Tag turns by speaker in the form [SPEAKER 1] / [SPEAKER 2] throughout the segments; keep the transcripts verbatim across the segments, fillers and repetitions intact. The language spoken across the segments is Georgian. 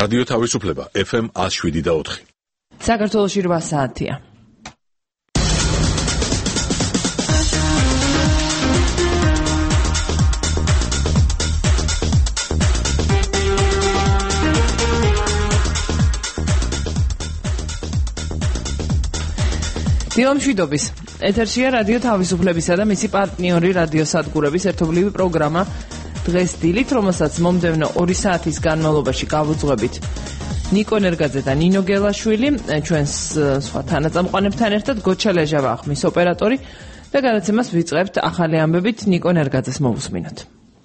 [SPEAKER 1] რადიო თავისუფლება ეფ ემ one oh seven და four.
[SPEAKER 2] საქართველოში რვა საათია. დილამშვიდობის. ეთერშია რადიო თავისუფლებისა და მისი პარტნიორი რადიო სადგურების ერთობლივი პროგრამა დღეს დილით, რომელსაც მომდევნო ორი საათის განმავლობაში გავუძღვებით ნიკო ნერგაძე და ნინო გელაშვილი, ჩვენს სხვა თანაწამყვანებთან ერთად გოჩა ლეჟავა ახმის ოპერატორი და გადაცემას ვიწყებთ ახალი ამბებით ნიკო ნერგაძეს მოვუსმინოთ.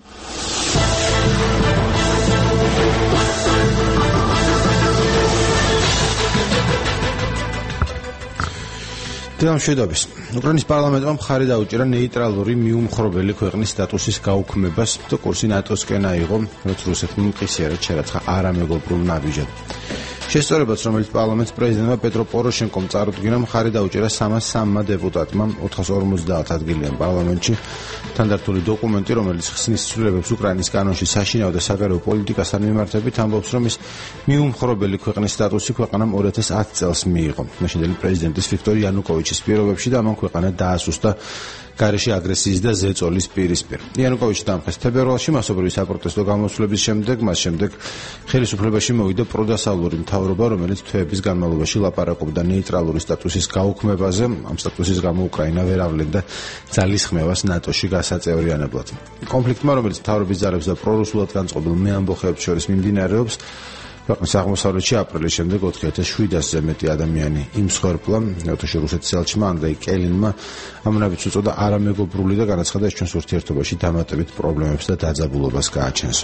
[SPEAKER 3] დილამშვიდობის. უკრაინის პარლამენტმა მხარი დაუჭირა ნეიტრალური მიუმხრობელი ქვეყნის სტატუსის გაუქმებას და კურსი ნატოსკენ აიღო, რაც რუსეთმა მყისიერად შერაცხა არამეგობრულ ნაბიჯად. შესწორებაც, რომელიც პარლამენტის პრეზიდენტმა პეტრო პოროშენკომ წარუდგინა, მხარი დაუჭირა სამას სამმა დეპუტატმა ოთხას ორმოცდაათ ადგილიან პარლამენტში. თანდართული დოკუმენტი, რომელიც ხსნის ცვლილებებს უკრაინის კანონში საშინაო და საგარეო პოლიტიკასთან მიმართებით, ამბობს, რომ ის მიუმხრობელი ქვეყნის სტატუსი ქვეყანამ ორი ათას ათი წელს მიიღო. მაშინდელი პრეზიდენტის ვიქტორ იანუკოვიჩის პირობებში და ამან ქვეყანა დაასუსტა გარეშე აგრესიის და ზეწოლის პირისპირ. იანუკოვიჩი დამხეს თებერვალში მასობრივი საპროტესტო გამოსვლების შემდეგ, მას შემდეგ ხელისუფლებაში მოვიდა პროდასავლური მთავრობა, რომელიც თვეების განმავლობაში ლაპარაკობდა ნეიტრალური სტატუსის გაუქმებაზე. ამ სტატუსის გამო უკრაინა ვერ ავლენდა ძალისხმევას ნატოში გასაწევრიანებლად. კონფლიქტმა, რომელიც მთავრობის ძალებს და პრორუსულად განწყობილ მეამბოხეებს შორის მიმდინარეობს, ქვეყნის აღმოსავლეთში აპრილის შემდეგ ოთხი ათას შვიდასზე მეტი ადამიანი იმსხვერპლა. ნატოში რუსეთის ელჩმა ანდრეი კელინმა ამ ნაბიჯს უწოდა არამეგობრული და განაცხადა, ეს ჩვენს ურთიერთობაში დამატებით პრობლემებს და დაძაბულობას გააჩენსო.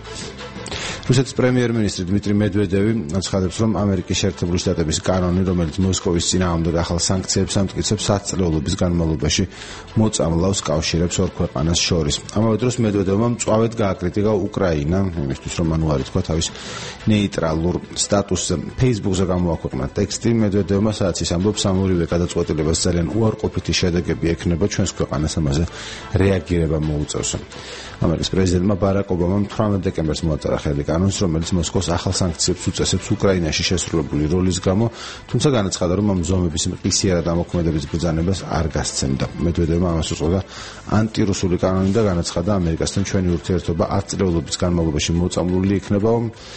[SPEAKER 3] რუსეთის პრემიერ-მინისტრი დმიტრი მედვედევი აცხადებს, რომ ამერიკის შეერთებული შტატების კანონი, რომელიც მოსკოვის წინააღმდეგ ახალ სანქციებს ამტკიცებს, ათწლეულობის განმავლობაში მოწამლავს კავშირებს ორ ქვეყანას შორის. ამავე დროს მედვედევმა მწვავედ გააკრიტიკა უკრაინა, იმისთვის რომ მან უარი თქვა თავის ნეიტრალურ სტატუსზე. ფეისბუქზე გამოაქვეყნა ტექსტი მედვედევმა, სადაც ის ამბობს, ამ ორივე გადაწყვეტილებას ძალიან უარყოფითი შედეგები ექნება ჩვენს ქვეყანას, ამაზე რეაგირება მოუწევს. ამერიკის პრეზიდენტმა ბარაკ ობამამ თვრამეტ დეკემბერს მოაწერა ხელი კანონს, რომელიც მოსკოვს ახალ სანქციებს უწესებს უკრაინაში შესრულებული როლის გამო, თუმცა განაცხადა, რომ ამ ზომების მყისიერად ამოქმედების ბრძანებას არ გასცემდა. მედვედევმა ამას უწოდა ანტირუსული კანონი და განაცხადა, ამერიკასთან ჩვენი ურთიერთობა ათწლეულობის განმავლობაში მოწამლული იქნება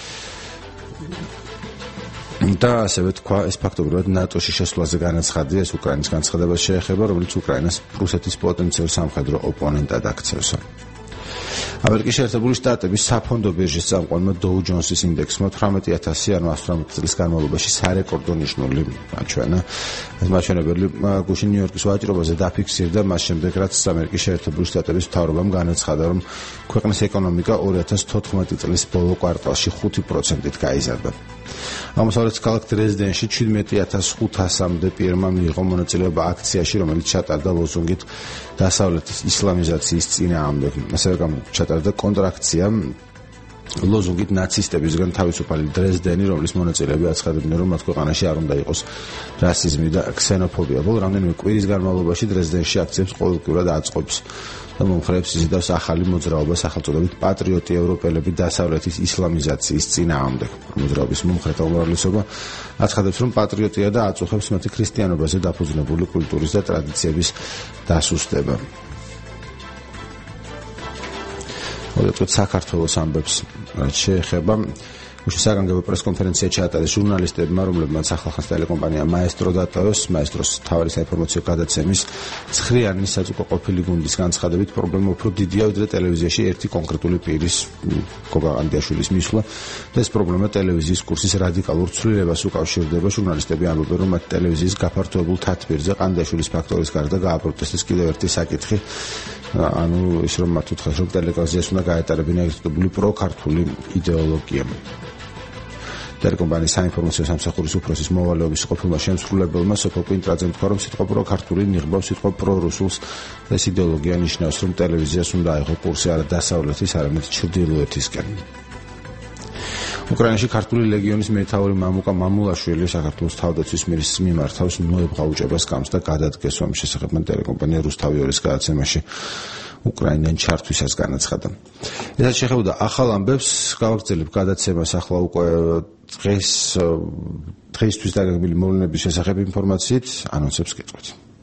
[SPEAKER 3] და ასევე თქვა, ეს ფაქტობრივად ნატოში შესვლაზე განაცხადია, ეს უკრაინის განცხადებას შეეხება, რომელიც უკრაინას რუსეთის პოტენციურ სამხედრო ოპონენტად აქცევს. ამერიკის შეერთებული შტატების საფონდო ბირჟის წამყვანმა დოუ ჯონსის ინდექსმა თვრამეტი ათასი, ანუ ათი წლის განმავლობაში სარეკორდო ნიშნული აჩვენა. ეს მაჩვენებელი გუშინ ნიუ-იორკის ვაჭრობაზე დაფიქსირდა მას შემდეგ, რაც ამერიკის შეერთებული შტატების მთავრობამ განაცხადა, რომ ქვეყნის ეკონომიკა ორი ათას თოთხმეტი წლის ბოლო კვარტალში ხუთი პროცენტით გაიზარდა. აღმოსავლეთის ქალაქ დრეზდენში შვიდმეტი ათას ხუთასამდე პირმა მიიღო მონაწილეობა აქციაში, რომელიც ჩატარდა ლოზუნგით დასავლეთის ისლამიზაციის წინააღმდეგ. ასევე ჩატარდა კონტრაქცია ლოზუნგით ნაცისტებისგან თავისუფალი დრეზდენი, რომლის მონაწილეები აცხადებდნენ, რომ მათ ქვეყანაში არ უნდა იყოს რასიზმი და ქსენოფობია. ბოლო რამდენიმე კვირის განმავლობაში დრეზდენში აქციებს ყოველკვირად აწყობს და მომხრეებს იზიდავს ახალი მოძრაობა სახელწოდებით პატრიოტი ევროპელები დასავლეთის ისლამიზაციის წინააღმდეგ. მოძრაობის მომხრეთა უმრავლესობა აცხადებს, რომ პატრიოტია და აწუხებს მათი ქრისტიანობაზე დაფუძნებული კულტურის და ტრადიციების დასუსტება. მოდით საქართველოს ამბებს შეეხება. უშუალო საგანგებო პრესკონფერენცია ჩაატარეს ჟურნალისტებმა, რომლებმაც ახალხანს ტელეკომპანია მაესტრო დატოვეს. მაესტროს მთავარი საინფორმაციო გადაცემის ცხრიანი საწუხო ყოფილი გუნდის განცხადებით, პრობლემა უფრო დიდია, ვიდრე ტელევიზიაში ერთი კონკრეტული პირის გოგა ანდიაშვილის მისვლა და ეს პრობლემა ტელევიზიის კურსის რადიკალურ ცვლილებას უკავშირდება. ჟურნალისტები ამბობენ, რომ მათ ტელევიზიის გაფართოებულ თათბირზე ყანდიაშვილის ფაქტორის გარდა გააპროტესტეს კიდევ ერთი საკითხი, ანუ ის რომ მათ უთხრეს, რომ ტელევიზიას უნდა გაეტარებინა ერთობლივი პროქართული იდეოლოგია. ტელეკომპანიის საინფორმაციო სამსახურის უფროსის მოვალეობის ყოფილმა შემსრულებელმა სოფო კვინტრაძემ თქვა, რომ სიტყვა პროქართული ნიღბავს სიტყვა პრორუსულს და ეს იდეოლოგია ნიშნავს, რომ ტელევიზიას უნდა აიღო კურსი არა დასავლეთის, არამედ ჩრდილოეთისკენ. უკრაინაში ქართული ლეგიონის მეთაური მამუკა მამულაშვილი საქართველოს თავდაცვის მინისტრს მიმართავს ნოებღა უჭებას კამს და გადადგეს, რომ შესახებ ტელეკომპანია რუსთავი ორის გადაცემაში უკრაინიდან ჩართვისას განაცხადა. ესაც შეხებოდა ახალ ამბებს, გავაგრძელებ გადაცემას ახლა უკვე დღეს დღეისთვის დაგეგმილი მოვლენების შესახებ ინფორმაციით ანონსებს გეტყვით.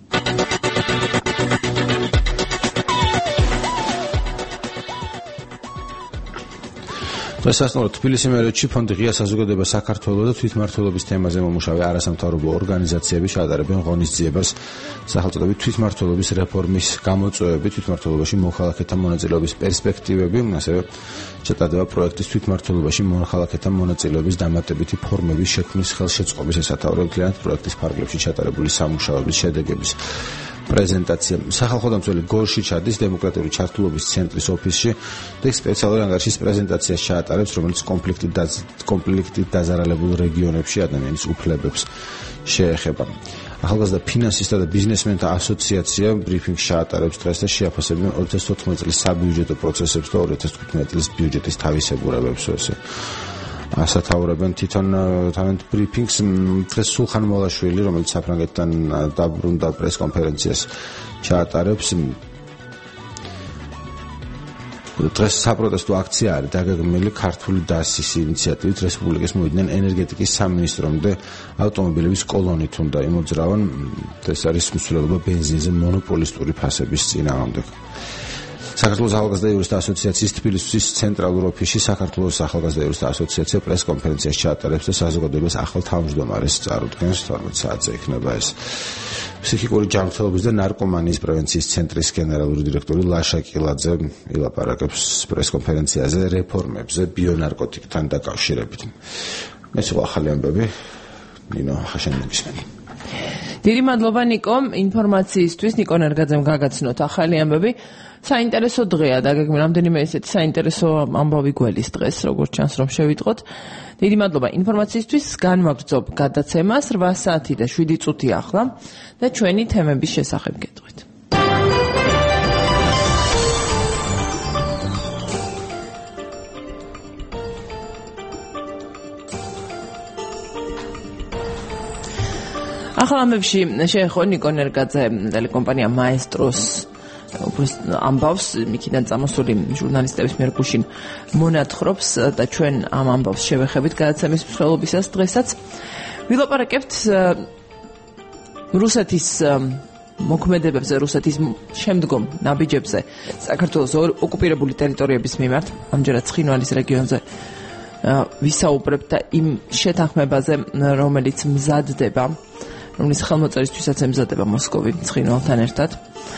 [SPEAKER 3] დღესასწაულად თბილისის მერეთში ფონდი ღია საზოგადოება საქართველოს და თვითმმართველობის თემაზე მომუშავე არასამთავრობო ორგანიზაციები ჩაატარებენ ღონისძიებას სახელწოდებით თვითმმართველობის რეფორმის გამოწვევები, თვითმმართველობაში მოქალაქეთა მონაწილეობის პერსპექტივები, ასევე ჩატარდება პროექტის თვითმმართველობაში მოქალაქეთა მონაწილეობის დამატებითი ფორმების შექმნის ხელშეწყობის ესათაურა მთლიანად პროექტის ფარგლებში ჩატარებული სამუშაოების შედეგების პრეზენტაცია. სახალხო დამცველი გორში ჩადის დემოკრატიული ჩართულობის ცენტრის ოფისში და სპეციალური ანგარიშის პრეზენტაციას ჩაატარებს, რომელიც კონფლიქტით კონფლიქტით დაზარალებულ რეგიონებში ადამიანის უფლებებს შეეხება. ახალგაზრდა ფინანსისტთა და ბიზნესმენთა ასოციაცია ბრიფინგს ჩაატარებს დღეს და შეაფასებენ ორი ათას თოთხმეტი წლის საბიუჯეტო პროცესებს და ორი ათას თხუთმეტი წლის ბიუჯეტის თავისებურებებს. ესე ასათაურებენ თვითონ თავენთ ბრიფინგს დღეს სულხან მოლაშვილი, რომელიც საფრანგეთთან დაბრუნდა პრესკონფერენციას ჩაატარებს. დღეს საპროტესტო აქცია არის დაგეგმილი ქართული დასის ინიციატივით რესპუბლიკის მოვიდნენ ენერგეტიკის სამინისტრომდე ავტომობილების კოლონით უნდა იმოძრავან. ეს არის მსვლელობა ბენზინზე მონოპოლისტური ფასების წინააღმდეგ. საქართველოს ახალგაზრდა იურისტთა ასოციაციის თბილისის ცენტრალურ ოფისში საქართველოს ახალგაზრდა იურისტთა ასოციაცია პრესკონფერენციას ჩაატარებს და საზოგადოებას ახალ თავმჯდომარეს წარუდგენს. თორმეტ საათზე იქნება ეს. ფსიქიკური ჯანმრთელობის და ნარკომანიის პრევენციის ცენტრის გენერალური დირექტორი ლაშა კილაძე ილაპარაკებს პრესკონფერენციაზე რეფორმებზე ბიონარკოტიკთან დაკავშირებით. ეს იყო ახალი ამბები. ნინო ხაშენი მოგისმენთ.
[SPEAKER 2] დიდი მადლობა ნიკო ინფორმაციისთვის. ნიკო ნერგაძემ გაგაცნოთ ახალი ამბები. საინტერესო დღეა დაგეგმილი რამდენიმე ესეთი საინტერესო ამბავი გველის დღეს, როგორც ჩანს რომ შევიტყოთ. დიდი მადლობა ინფორმაციისთვის. განვაგრძობ გადაცემას რვა საათი და შვიდი წუთი ახლა და ჩვენი თემების შესახებ გეტყვით. ახალ ამბებში შეეხო ნიკო ნერგაძე ტელეკომპანია მაესტროს ამბავს, იქიდან წამოსული ჟურნალისტების მიერ გუშინ მონათხრობს და ჩვენ ამ ამბავს შევეხებით გადაცემის მსვლელობისას დღესაც. ვილაპარაკებთ რუსეთის მოქმედებებზე, რუსეთის შემდგომ ნაბიჯებზე საქართველოს ოკუპირებული ტერიტორიების მიმართ, ამჯერად ცხინვალის რეგიონზე ვისაუბრებთ და იმ შეთანხმებაზე, რომელიც მზადდება, რომლის ხელმოწერისთვისაც ემზადება მოსკოვი ცხინვალთან ერთად.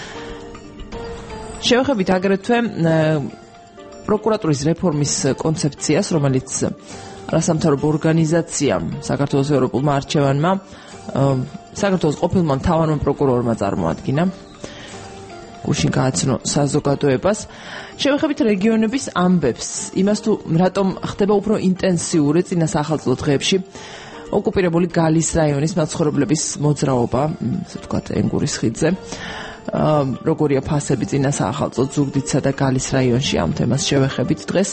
[SPEAKER 2] შევეხებით აგრეთვე პროკურატურის რეფორმის კონცეფციას, რომელიც არასამთავრობო ორგანიზაციამ საქართველოს ევროპულმა არჩევანმა საქართველოს ყოფილმა მთავარმა პროკურორმა წარმოადგინა. გუშინ გააცნო საზოგადოებას. შევეხებით რეგიონების ამბებს, იმას თუ რატომ ხდება უფრო ინტენსიური წინა სახელმწიფო დღეებში ოკუპირებული გალის რაიონის მაცხოვრებლების მოძრაობა, ასე ვთქვათ, ენგურის ხიდზე. როგორია ფასები წინა საახალწლო ზუგდიდსა და გალის რაიონში ამ თემას შევეხებით დღეს.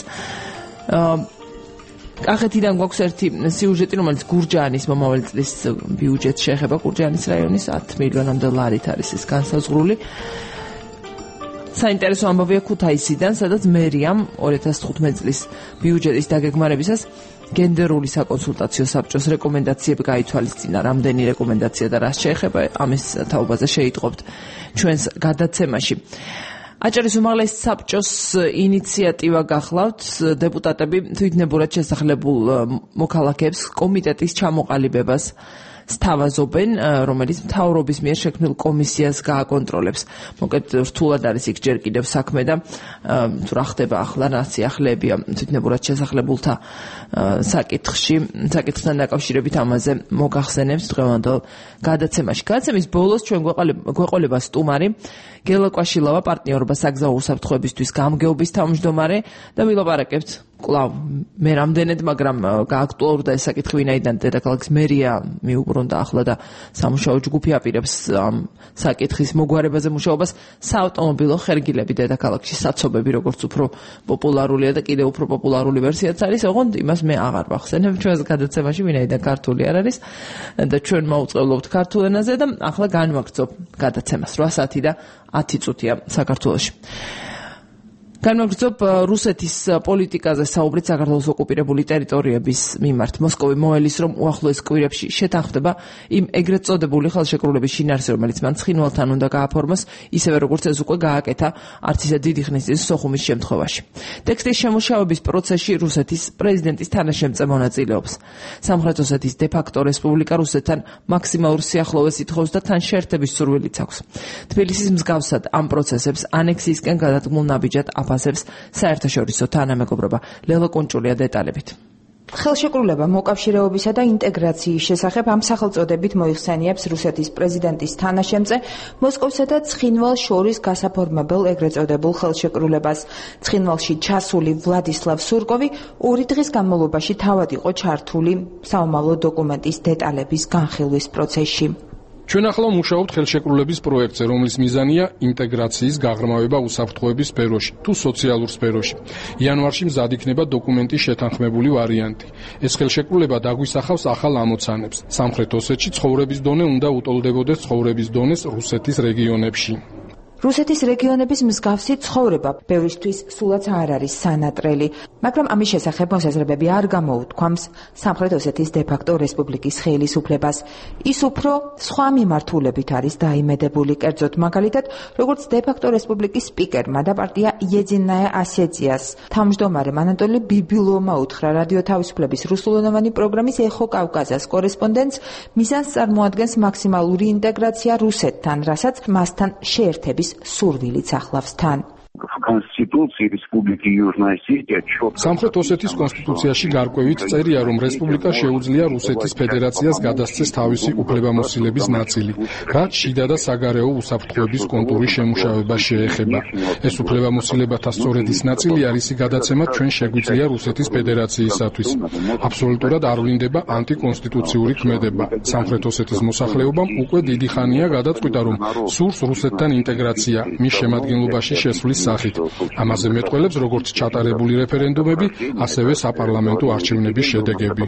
[SPEAKER 2] კახეთიდან გვაქვს ერთი სიუჟეტი, რომელიც გურჯაანის მომავალი წლის ბიუჯეტს შეეხება. გურჯაანის რაიონის ათი მილიონამდე ლარით არის ის განსაზღვრული. საინტერესო ამბავია ქუთაისიდან, სადაც მერიამ ორი ათას თხუთმეტი წლის ბიუჯეტის დაგეგმარებისას გენდერული საკონსულტაციო საბჭოს რეკომენდაციები გაითვალისწინა. რამდენი რეკომენდაცია და რას შეეხება, ამის თაობაზე შეიტყობთ ჩვენს გადაცემაში. აჭარის უმაღლეს საბჭოს ინიციატივა გახლავთ. დეპუტატები თვითნებურად შესახლებულ მოქალაქეებს კომიტეტის ჩამოყალიბებას სთავაზობენ, რომელიც მთავრობის მიერ შექმნილ კომისიას გააკონტროლებს. მოკეთ რთულად არის იქ ჯერ კიდევ საქმე და თუ რა ხდება ახლა, რა სიახლეებია თვითნებურად შესახლებულთა საკითხში, საკითხთან დაკავშირებით ამაზე მოგახსენებს დღევანდელ გადაცემაში. გადაცემის ბოლოს ჩვენ გვეყოლება სტუმარი გელა კვაშილავა, პარტნიორობა საგზაო უსაფრთხოებისთვის გამგეობის თავმჯდომარე და ვილაპარაკებთ კვლავ მე რამდენად, მაგრამ გააქტუალურდა ეს საკითხი, ვინაიდან დედაქალაქის მერია მიუბრუნდა ახლა და სამუშაო ჯგუფი აპირებს ამ საკითხის მოგვარებაზე მუშაობას. საავტომობილო ხერგილები დედაქალაქში, საცობები, როგორც უფრო პოპულარულია და კიდევ უფრო პოპულარული ვერსიაც არის, ოღონდ იმას მე აღარ ვახსენებ ჩვენს გადაცემაში, ვინაიდან ქართული არ არის და ჩვენ მოუწყებლობთ ქართულ ენაზე და ახლა განვაგრძობ გადაცემას რვა საათი და ათი წუთია საქართველოში. განმეგვიწევ რუსეთის პოლიტიკაზე საუბრით საქართველოს ოკუპირებული ტერიტორიების მიმართ. მოსკოვი მოელის, რომ უახლოეს კვირებში შეთანხმდება იმ ეგრეთ წოდებული ხელშეკრულების შინაარსი, რომელიც მან ცხინვალთან უნდა გააფორმოს, ისევე როგორც ეს უკვე გააკეთა არც ისე დიდი ხნის წინ სოხუმის შემთხვევაში. ტექსტის შემუშავების პროცესში რუსეთის პრეზიდენტის თანაშემწე მონაწილეობს. სამხრეთ ოსეთის დე-ფაქტო რესპუბლიკა რუსეთთან მაქსიმალურ სიახლოვეს ითხოვს და თან შეერთების სურვილიც აქვს. თბილისის მსგავსად ამ პროცესებს ანექსიისკენ გადადგმულ ნაბიჯად აფასებს საერთაშორისო თანამეგობრობა. ლელა კონჭულია დეტალებით.
[SPEAKER 4] ხელშეკრულება მოკავშირეობისა და ინტეგრაციის შესახებ ამ სახელწოდებით მოიხსენიებს რუსეთის პრეზიდენტის თანაშემწე მოსკოვსა და ცხინვალს შორის გასაფორმებელ ეგრეთ წოდებულ ხელშეკრულებას. ცხინვალში ჩასული ვლადისლავ სურკოვი ორი დღის განმავლობაში თავად იყო ჩართული საომავლო დოკუმენტის დეტალების განხილვის პროცესში.
[SPEAKER 5] ჩვენ ახლა მუშაობთ ხელშეკრულების პროექტზე, რომლის მიზანია ინტეგრაციის გაღრმავება უსაფრთხოების სფეროში თუ სოციალურ სფეროში. იანვარში მზად იქნება დოკუმენტის შეთანხმებული ვარიანტი. ეს ხელშეკრულება დაგვისახავს ახალ ამოცანებს. სამხრეთ ოსეთში ცხოვრების დონე უნდა უტოლდებოდეს ცხოვრების დონეს რუსეთის რეგიონებში.
[SPEAKER 4] რუსეთის რეგიონების მსგავსი ცხოვრება ბევრისთვის სულაც არ არის სანატრელი, მაგრამ ამის შესახებ მოსაზრებები არ გამოუთქვამს სამხრეთ ოსეთის დე-ფაქტო რესპუბლიკის ხელისუფლებას. ის უფრო სხვა მიმართულებით არის დაიმედებული, კერძოდ მაგალითად, როგორც დე-ფაქტო რესპუბლიკის სპიკერმა და პარტია იედინაია ასეციას თავმჯდომარემ ანატოლი ბიბილოვმა უთხრა რადიო თავისუფლების რუსულენოვანი პროგრამის ეხო კავკაზას კორესპონდენტს, მიზანს წარმოადგენს მაქსიმალური ინტეგრაცია რუსეთთან, რასაც მასთან შეერთების სურვილიც ახლავს თან.
[SPEAKER 5] სამხრეთ ოსეთის კონსტიტუციაში გარკვევით წერია, რომ რესპუბლიკა შეუძლია რუსეთის ფედერაციას გადასცეს თავისი უფლებამოსილების ნაწილი, რაც შიდა და საგარეო უსაფრთხოების კონტურის შემუშავებას შეეხება. ეს უფლებამოსილებათა სწორედ ის ნაწილი არის გადაცემა ჩვენ შეგვიძლია რუსეთის ფედერაციისათვის. აბსოლუტურად არ ვლინდება ანტიკონსტიტუციური ქმედება. სამხრეთ ოსეთის მოსახლეობამ უკვე დიდი ხანია გადაწყვიტა, რომ სურს რუსეთთან ინტეგრაცია, მის შემადგენლობაში შესვლის სახით. ამაზე მეტყველებს როგორც ჩატარებული რეფერენდუმები, ასევე საპარლამენტო არჩევნების შედეგები.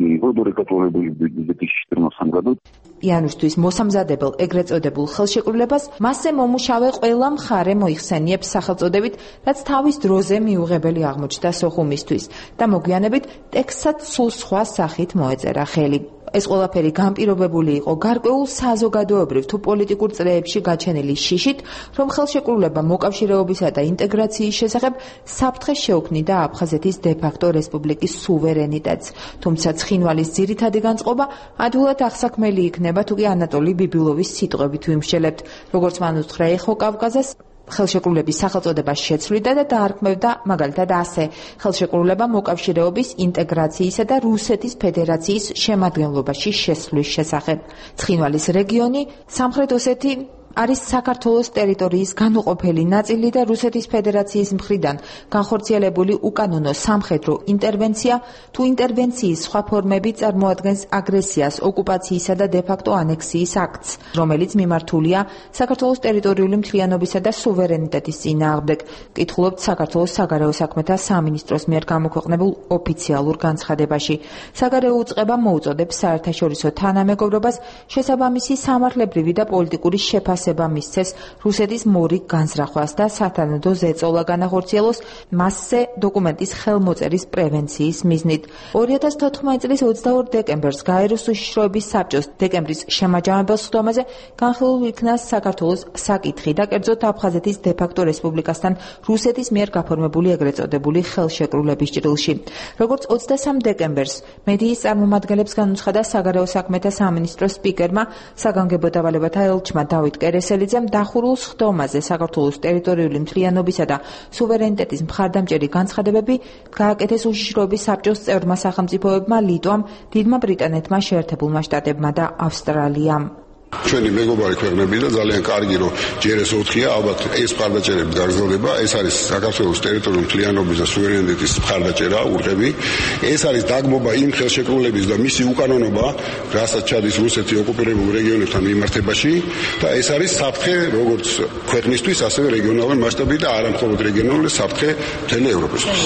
[SPEAKER 4] იანვარისთვის მოსამზადებელ ეგრეთ წოდებულ ხელშეკრულებას მასზე მომუშავე ყველა მხარე მოიხსენიებს სახელწოდებით, რაც თავის დროზე მიუღებელი აღმოჩნდა სოხუმისთვის და მოგვიანებით ტექსტსაც სულ სხვა სახით მოეწერა ხელი. ეს ყველაფერი განპირობებული იყო გარკვეულ საზოგადოებრივ თუ პოლიტიკურ წრეებში გაჩენილი შიშით, რომ ხელშეკრულება მოკავშირეობისა და ინტეგრაციის შესახებ საფრთხეს შეუქმნიდა აფხაზეთის დე-ფაქტო რესპუბლიკის სუვერენიტეტს. თუმცა ცხინვალის ძირითადი განწყობა ადვილად აღსაქმელი იქნება, თუ კი ანატოლი ბიბილოვის სიტყვებით ვიმსჯელებთ, როგორც მან უთხრა ეხო კავკაზას ხელშეკრულების სახელწოდება შეცვლიდა და დაარქმევდა მაგალითად ასე: ხელშეკრულება მოკავშირეობის, ინტეგრაციისა და რუსეთის ფედერაციის შემადგენლობაში შესვლის შესახებ. ცხინვალის რეგიონი, სამხრეთ ოსეთი არის საქართველოს ტერიტორიის განუყოფელი ნაწილი და რუსეთის ფედერაციის მხრიდან განხორციელებული უკანონო სამხედრო ინტერვენცია თუ ინტერვენციის სხვა ფორმები წარმოადგენს აგრესიას, ოკუპაციისა და დე-ფაქტო ანექსიის აქტს, რომელიც მიმართულია საქართველოს ტერიტორიული მთლიანობისა და სუვერენიტეტის წინააღმდეგ. კითხულობთ საქართველოს საგარეო საქმეთა სამინისტროს მიერ გამოქვეყნებულ ოფიციალურ განცხადებაში. საგარეო უწყება მოუწოდებს საერთაშორისო თანამეგობრობას შესაბამისი სამართლებრივი და პოლიტიკური შეფასება მისცეს რუსეთის მორიგ განზრახვას და სათანადო ზეწოლა განახორციელოს მასზე დოკუმენტის ხელმოწერის პრევენციის მიზნით. ორი ათას თოთხმეტი წლის ოცდაორ დეკემბერს გაეროს უშიშროების საბჭოს დეკემბრის შემაჯამებელ სხდომაზე განხილულ იქნა საქართველოს საკითხი და კერძოდ აფხაზეთის დე-ფაქტო რესპუბლიკასთან რუსეთის მიერ გაფორმებული ეგრეთ წოდებული ხელშეკრულების ჭრილში. როგორც ოცდასამ დეკემბერს მედიის წარმომადგენლებს განუცხადა საგარეო საქმეთა სამინისტროს სპიკერმა, საგანგებო დავალებათა ელჩმა დავით კერესელიძემ დახურულ სხდომაზე საქართველოს ტერიტორიული მთლიანობისა და სუვერენიტეტის მხარდამჭერი განცხადებები გააკეთეს უშიშროების საბჭოს წევრმა სახელმწიფოებმა, ლიტვამ, დიდმა ბრიტანეთმა, შეერთებულმა შტატებმა და ავსტრალიამ.
[SPEAKER 6] ჩვენი მეგობარი ქვეყნები და ძალიან კარგი რომ ჯერ ეს ოთხია, ალბათ ეს მხარდაჭერები გაგრძელდება. ეს არის საქართველოს ტერიტორიული მთლიანობის და სუვერენიტეტის მხარდაჭერა, ურყევი. ეს არის დაგმობა იმ ხელშეკრულების და მისი უკანონობა, რასაც ჩადის რუსეთი ოკუპირებულ რეგიონებთან მიმართებაში და ეს არის საფრთხე როგორც ქვეყნისთვის, ასევე რეგიონალური მასშტაბით და არა მხოლოდ რეგიონალური, საფრთხე მთელი ევროპისთვის.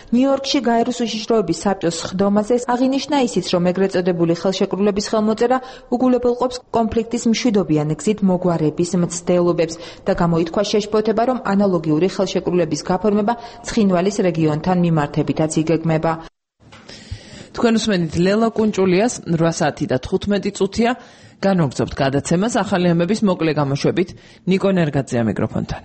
[SPEAKER 4] ნიუ-იორკში გაეროს უშიშროების საბჭოს სხდომაზე აღინიშნა ისიც, რომ ეგრეთ წოდებული ხელშეკრულების ხელმოწერა უგულებელყოფს კონფლიქტის მშვიდობიან გზით მოგვარების მცდელობებს და გამოითქვა შეშფოთება, რომ ანალოგიური ხელშეკრულების გაფორმება ცხინვალის რეგიონთან მიმართებითაც იგეგმება. თქვენ უსმენთ ლელა კუნჭულიას რვა საათი და თხუთმეტი წუთია. განვაგრძობთ გადაცემას ახალი ამბების მოკლე გამოშვებით. ნიკო ნერგაძეა მიკროფონთან.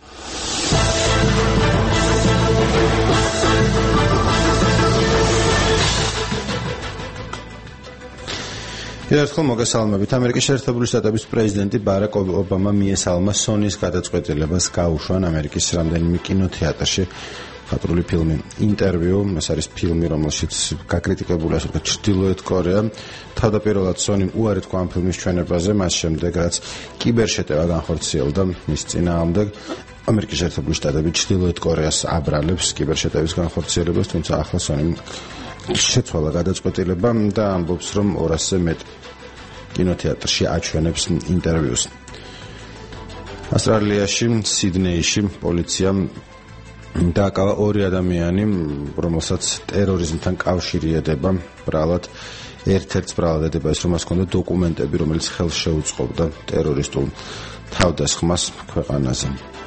[SPEAKER 3] ერთხელ მოგესალმებით. ამერიკის შეერთებული შტატების პრეზიდენტი ბარაკ ობამა მიესალმა სონის გადაწყვეტილებას გაუშვა ამერიკის რამდენიმე კინოთეატრში მხატვრული ფილმი ინტერვიუ. ეს არის ფილმი, რომელშიც გაკრიტიკებულია ასე ვთქვათ ჩრდილოეთ კორეა. თავდაპირველად სონიმ უარი თქვა ამ ფილმის ჩვენებაზე, მას შემდეგ რაც კიბერშეტევა განხორციელდა მის წინააღმდეგ. ამერიკის შეერთებული შტატები ჩრდილოეთ კორეას აბრალებს კიბერშეტევის განხორციელებას, თუმცა ახლა სონიმ შეცვალა გადაწყვეტილება და ამბობს, რომ ორასზე მეტ კინოთეატრში აჩვენებს ინტერვიუს. ავსტრალიაში, სიდნეიში პოლიციამ დააკავა ორი ადამიანი, რომელსაც ტერორიზმთან კავშირი ედება. ბრალად ერთ-ერთს ბრალად ედება ის, რომ მას ჰქონდა დოკუმენტები, რომელიც ხელს შეუწყობდა ტერორისტულ თავდასხმას ქვეყანაზე.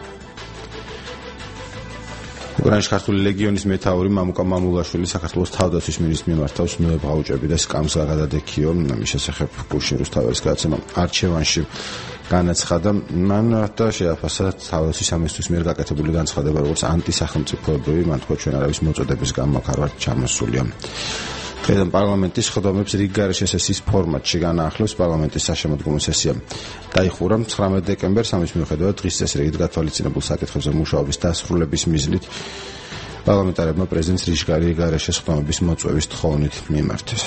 [SPEAKER 3] უკრაინის ქართული ლეგიონის მეთაური მამუკა მამულაშვილი საქართველოს თავდაცვის მინისტრს მიმართავს ნოებღაუჭები და სკამს გაგადადექიო. მის შესახებ გულში რუსთაველის გადაცემა არჩევანში განაცხადა. მან და შეაფასა თავდაცვის სამინისტროს მიერ გაკეთებული განცხადება როგორც ანტისახელმწიფოებრივი, მან თქვა ჩვენ არავის მოწოდების გამო არ ჩამოსულია. დღეიდან პარლამენტის სხდომებს რიგ გარეშე სესიის ფორმატში განაახლოს. პარლამენტის საშემოდგომო სესია დაიხურა ცხრამეტ დეკემბერს. ამის მიუხედავად დღის წესრიგით გათვალისწინებულ საკითხებზე მუშაობის დასრულების მიზნით პარლამენტარებმა პრეზიდენტს რიგ გარეშე სხდომების მოწვევის თხოვნით მიმართეს.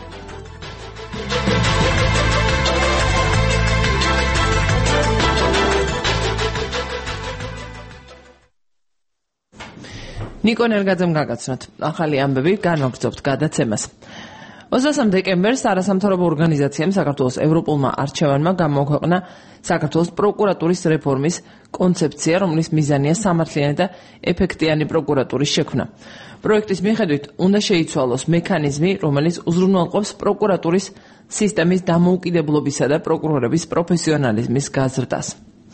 [SPEAKER 2] ნიკო ნერგაძემ გაგაცნოთ ახალი ამბები, განვაგრძობთ გადაცემას. ოცდამეცე დეკემბერს არასამთავრობო ორგანიზაციამ საქართველოს ევროპულმა არჩევანმა გამოაქვეყნა საქართველოს პროკურატურის რეფორმის კონცეფცია, რომლის მიზანია სამართლიანი და ეფექტიანი პროკურატურის შექმნა. პროექტის მიხედვით უნდა შეიცვალოს მექანიზმი, რომელიც უზრუნველყოფს პროკურატურის სისტემის დამოუკიდებლობისა და პროკურორების პროფესიონალიზმის გაზრდას.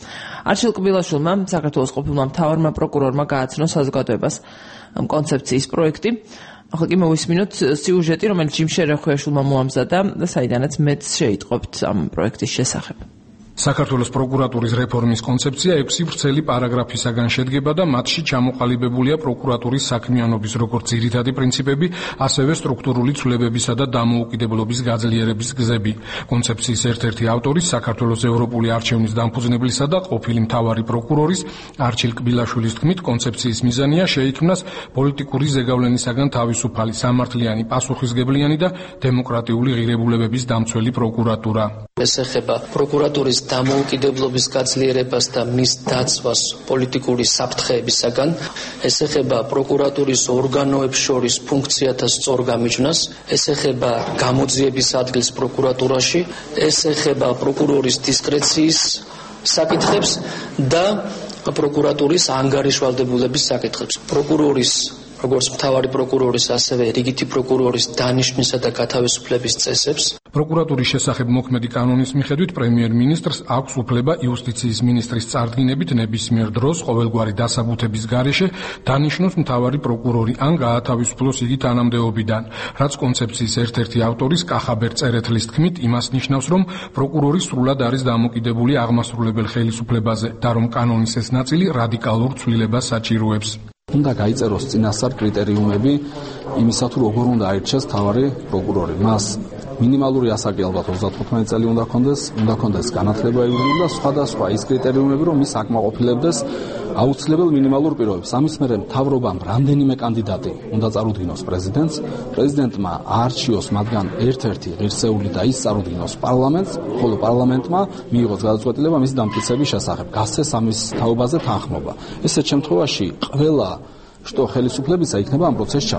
[SPEAKER 2] არჩილ კბილაშვილმა საქართველოს ყოფილმა მთავარმა პროკურორმა გააცნო საზოგადოებას ამ კონცეფციის პროექტი. ახლა კი მოვისმინოთ სიუჟეტი, რომელიც ჯიმ შერეხვეაშვილმა მოამზადა და საიდანაც მეც შეიტყობთ ამ პროექტის შესახებ.
[SPEAKER 5] საქართველოს პროკურატურის რეფორმის კონცეფცია ექვსი ვრცელი პარაგრაფისაგან შედგება და მათში ჩამოყალიბებულია პროკურატურის საქმიანობის როგორც ძირითადი პრინციპები, ასევე სტრუქტურული ცვლილებებისა და დამოუკიდებლობის გაძლიერების გზები. კონცეფციის ერთ-ერთი ავტორის საქართველოს ევროპული არჩევნის დამფუძნებლისა და ყოფილი მთავარი პროკურორის არჩილ კბილაშვილის თქმით, კონცეფციის მიზანია შეიქმნას პოლიტიკური ზეგავლენისაგან თავისუფალი, სამართლიანი, პასუხისგებლიანი და დემოკრატიული ღირებულებების დამცველი პროკურატურა.
[SPEAKER 7] ეს ეხება პროკურატურის დამოუკიდებლობის გაძლიერებას და მის დაცვას პოლიტიკური საფრთხეებისაგან. ეს ეხება პროკურატურის ორგანოებს შორის ფუნქციათა სწორ გამიჯვნას. ეს ეხება გამოძიების ადგილს პროკურატურაში. ეს ეხება პროკურორის დისკრეციის საკითხებს და პროკურატურის ანგარიშვალდებულების საკითხებს. პროკურორის როგორც მთავარი პროკურორის, ასევე რიგითი პროკურორის დანიშვნისა და გათავისუფლების წესებს.
[SPEAKER 5] პროკურატურის შესახებ მოქმედი კანონის მიხედვით პრემიერ-მინისტრს აქვს უფლება იუსტიციის მინისტრის წარდგინებით ნებისმიერ დროს ყოველგვარი დასაბუთების გარეშე დანიშნოს მთავარი პროკურორი ან გაათავისუფლოს იგი თანამდებობიდან. რაც კონცეფციის ერთ-ერთი ავტორის კახაბერ წერეთლის თქმით, იმას ნიშნავს, რომ პროკურორი სრულად არის დამოკიდებული აღმასრულებელ ხელისუფლებაზე და რომ კანონის ეს ნაწილი რადიკალურ ცვლილებას საჭიროებს.
[SPEAKER 8] უნდა გაიწეროს წინასწარ კრიტერიუმები იმისა, თუ როგორ უნდა აირჩიოს მთავარი პროკურორი. მას მინიმალური ასაკი ალბათ ოცდათხუთმეტი წელი უნდა ქონდეს, უნდა ქონდეს განათლება იურიდიული და სხვადასხვა ის კრიტერიუმები, რომ ის აკმაყოფილებდეს აუცილებელ მინიმალურ პირობებს. ამის მერე მთავრობამ რამდენიმე კანდიდატი უნდა წარუდგინოს პრეზიდენტს, პრეზიდენტმა აარჩიოს მათგან ერთ-ერთი ღირსეული და ის წარუდგინოს პარლამენტს, ხოლო პარლამენტმა მიიღოს გადაწყვეტილება მის დამტკიცების შესახებ, გასცეს ამის თაობაზე თანხმობა. ესეთ შემთხვევაში ყველა შტო ხელისუფლებისა იქნება ამ პროცესში ჩართული.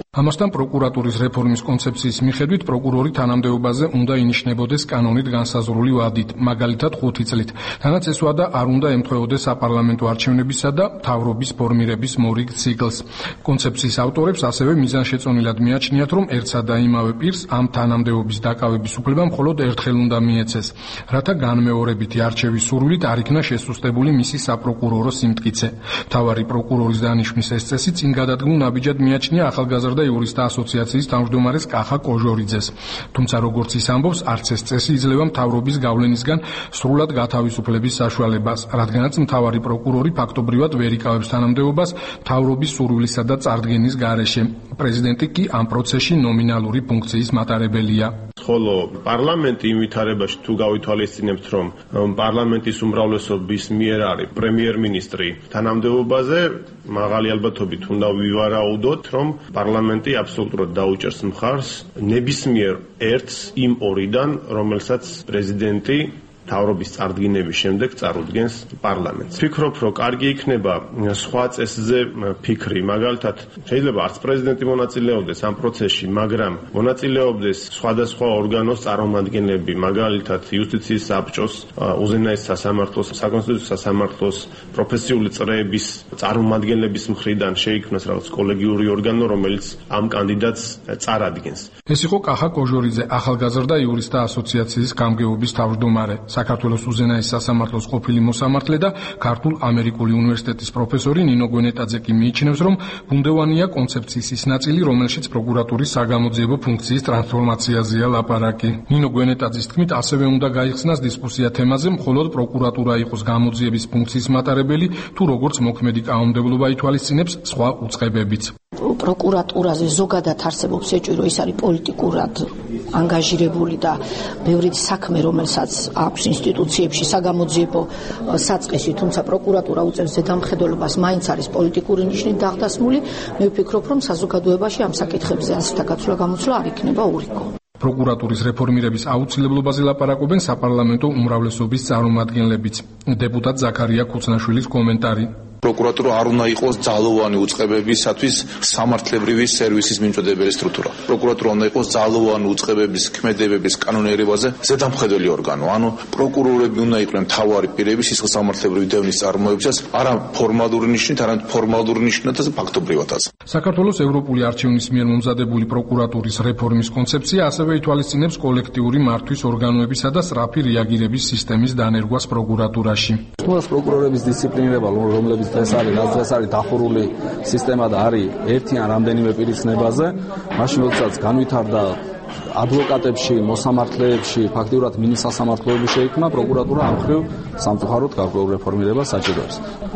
[SPEAKER 5] ამასთან პროკურატურის რეფორმის კონცეფციის მიხედვით პროკურორი თანამდებობაზე უნდა ინიშნებოდეს კანონით განსაზღვრული ვადით, მაგალითად ხუთი წლით. თანაც ეს ვადა არ უნდა ემთხვეოდეს საპარლამენტო არჩევნებისა და მთავრობის ფორმირების მორიგ ციკლს. კონცეფციის ავტორებს ასევე მიზანშეწონილად მიაჩნიათ, რომ ერთსა და იმავე პირს ამ თანამდებობის დაკავების უფლება მხოლოდ ერთხელ უნდა მიეცეს, რათა განმეორებითი არჩევის სურვილით არ იქნა შესუსტებული მისი საპროკურორო სიმტკიცე. მთავარი პროკურორის დანიშვნის ეს წესი წინ გადადგმულ ნაბიჯად მიაჩნია ახალგაზრდა იურისტთა ასოციაციის თავმჯდომარეს კახა კოჟორიძეს. თუმცა როგორც ის ამბობს, არც ეს წესი იძლევა მთავრობის გავლენისგან სრულად გათავისუფლების საშუალებას, რადგანაც მთავარი პროკურორი ფაქტობრივად ვერ იკავებს თანამდებობას მთავრობის სურვილისა და წარდგენის გარეშე. პრეზიდენტი კი ამ პროცესში ნომინალური ფუნქციის მატარებელია.
[SPEAKER 9] ხოლო პარლამენტი იმ ვითარებაში თუ გავითვალისწინებთ, რომ პარლამენტის უმრავლესობის მიერ არის პრემიერ-მინისტრი თანამდებობაზე, მაღალი ალბათობით უნდა ვივარაუდოთ, რომ პარლამენტი აბსოლუტურად დაუჭერს მხარს ნებისმიერ ერთს იმ ორიდან, რომელსაც პრეზიდენტი მთავრობის წარდგინების შემდეგ წარუდგენს პარლამენტს. ვფიქრობ, რომ კარგი იქნება სხვა წესზე ფიქრი, მაგალითად, შეიძლება არც პრეზიდენტი მონაწილეობდეს ამ პროცესში, მაგრამ მონაწილეობდეს სხვადასხვა ორგანოს წარმომადგენლები, მაგალითად, იუსტიციის საბჭოს, უზენაეს სასამართლოს, საკონსტიტუციო სასამართლოს, პროფესიული წრეების წარმომადგენლების მხრიდან შეიქმნას რაღაც კოლეგიური ორგანო, რომელიც ამ კანდიდატს წარადგენს.
[SPEAKER 5] ეს იყო კახა კოჟორიძე, ახალგაზრდა იურისტთა ასოციაციის გამგეობის თავმჯდომარე. საქართველოს უზენაეს სასამართლოს ყოფილი მოსამართლე და ქართულ ამერიკული უნივერსიტეტის პროფესორი ნინო გვენეტაძე კი მიიჩნევს, რომ ბუნდოვანია კონცეფციის ის ნაწილი, რომელშიც პროკურატურის საგამოძიებო ფუნქციის ტრანსფორმაციაზეა ლაპარაკი. ნინო გვენეტაძის თქმით, ასევე უნდა გაიხსნას დისკუსია თემაზე, მხოლოდ პროკურატურა იყოს გამოძიების ფუნქციის მატარებელი, თუ როგორც მოქმედი კანონმდებლობა ითვალისწინებს სხვა უწყებებიც.
[SPEAKER 10] პროკურატურაზე ზოგადად არსებობს ეჭვი, რომ ის არის პოლიტიკურად ანგაჟირებული და ბევრი საქმე, რომელსაც აქვს ინსტიტუციებში საგამოძიებო საწყისი, თუმცა პროკურატურა უწევს ზედამხედველობას, მაინც არის პოლიტიკური ნიშნით დაღდასმული. მე ვფიქრობ, რომ საზოგადოებაში ამ საკითხებზე ასეთ გაცვლა-გამოცვლა არ იქნება ურიკო.
[SPEAKER 5] პროკურატურის რეფორმირების აუცილებლობაზე ლაპარაკობენ საპარლამენტო უმრავლესობის წარმომადგენლებიც. დეპუტატ ზაქარია ქუცნაშვილის კომენტარი.
[SPEAKER 11] პროკურატურა არ უნდა იყოს ძალოვანი უწყებებისათვის სამართლებრივი სერვისის მიმწოდებელი სტრუქტურა. პროკურატურა უნდა იყოს ძალოვანი უწყებების, ქმედებების კანონიერებაზე ზედამხედველი ორგანო. ანუ პროკურორები უნდა იყვნენ მთავარი პირები სისხლსამართლებრივი დევნის წარმოებისას, არა ფორმალური ნიშნით, არამედ ფორმალური ნიშნით და ფაქტობრივადაც.
[SPEAKER 5] საქართველოს ევროპული არჩევნის მიერ მომზადებული პროკურატურის რეფორმის კონცეფცია ასევე ითვალისწინებს კოლექტიური მართვის ორგანოებისა და სწრაფი რეაგირების სისტემის დანერგვას პროკურატურაში.
[SPEAKER 8] პროკურორების დისციპლინირება, რომლებიც ეს არის, რაც ეს არის დახურული სისტემა და არის ერთი ან რამდენიმე პირის ნებაზე, მაშინ როდესაც განვითარდა ადვოკატებში, მოსამართლეებში, ფაქტიურად მინისასამართლოები შეიქმნა, პროკურატურა ამ მხრივ სამწუხაროდ გარკვეულ რეფორმირებას საჭიროებს.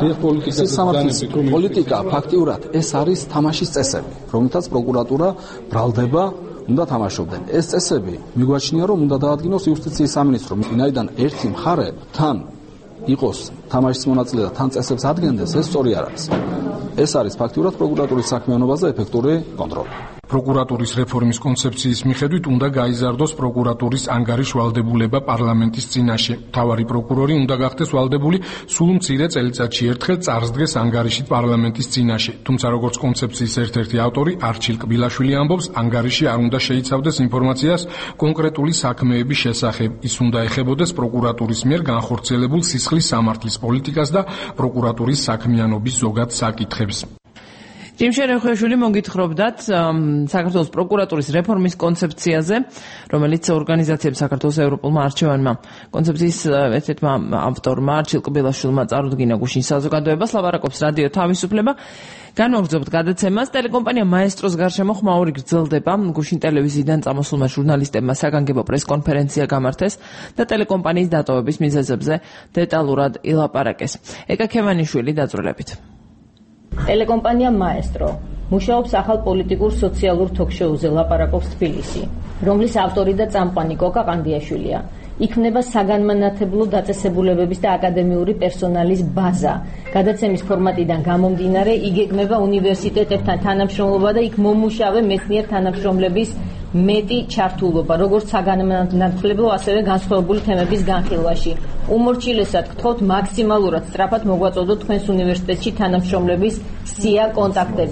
[SPEAKER 8] პოლიტიკა ფაქტიურად ეს არის თამაშის წესები, რომელთაც პროკურატურა ბრალდება უნდა თამაშობდნენ. ეს წესები მიგვაჩნია, რომ უნდა დაადგინოს იუსტიციის სამინისტრო, ვინაიდან ერთი მხარე თან იყოს თამაშის მონაწილე და თან წესებს ადგენდეს, ეს სწორი არ არის. ეს არის ფაქტიურად პროკურატურის საქმიანობაზე ეფექტური კონტროლი.
[SPEAKER 5] პროკურატურის რეფორმის კონცეფციის მიხედვით უნდა გაიზარდოს პროკურატურის ანგარიშ ვალდებულება პარლამენტის წინაშე. მთავარი პროკურორი უნდა გახდეს ვალდებული სულ მცირე წელიწადში ერთხელ წარსდგეს ანგარიშით პარლამენტის წინაშე. თუმცა როგორც კონცეფციის ერთ-ერთი ავტორი არჩილ კბილაშვილი ამბობს, ანგარიში არ უნდა შეიცავდეს ინფორმაციას კონკრეტული საქმეების შესახებ. ის უნდა ეხებოდეს პროკურატურის მიერ განხორციელებულ სისხლის სამართლის პოლიტიკას და პროკურატურის საქმიანობის ზოგად საკითხებს.
[SPEAKER 2] ჯიმშენ რეხუიშვილი მოგითხრობდათ საქართველოს პროკურატურის რეფორმის კონცეფციაზე, რომელიც ორგანიზაციებს საქართველოს ევროპულმა არჩევანმა კონცეფციის ერთ-ერთმა ავტორმა არჩილ კბილაშვილმა წარუდგინა გუშინ საზოგადოებას, ლაპარაკობს რადიო თავისუფლება. განვაგრძობთ გადაცემას. ტელეკომპანია მაესტროს გარშემო ხმაური გრძელდება. გუშინ ტელევიზიიდან წამოსულმა ჟურნალისტებმა საგანგებო პრესკონფერენცია გამართეს და ტელეკომპანიის დატოვების მიზეზებზე დეტალურად ილაპარაკეს. ეკა ქევანიშვილი დაწვრილებით.
[SPEAKER 12] ტელეკომპანია მაესტრო მუშაობს ახალ პოლიტიკურ სოციალურ თოქ-შოუზე ლაპარაკობს თბილისი, რომლის ავტორი და წამყვანი კოკა ყანდიაშვილია. იქმნება საგანმანათლებლო დაწესებულებების და აკადემიური პერსონალის ბაზა. გადაცემის ფორმატიდან გამომდინარე, იგეგმება უნივერსიტეტებთან თანამშრომლობა და იქ მომუშავე მეცნიერ თანამშრომლების მეტი ჩართულობა, როგორც საგანმანათლებლო, ასევე განსხვავებული თემების განხილვაში. უმორჩილესად გთხოვთ მაქსიმალურად სწრაფად მოგვაწოდოთ თქვენს უნივერსიტეტში თანამშრომლების სია კონტაქტებით.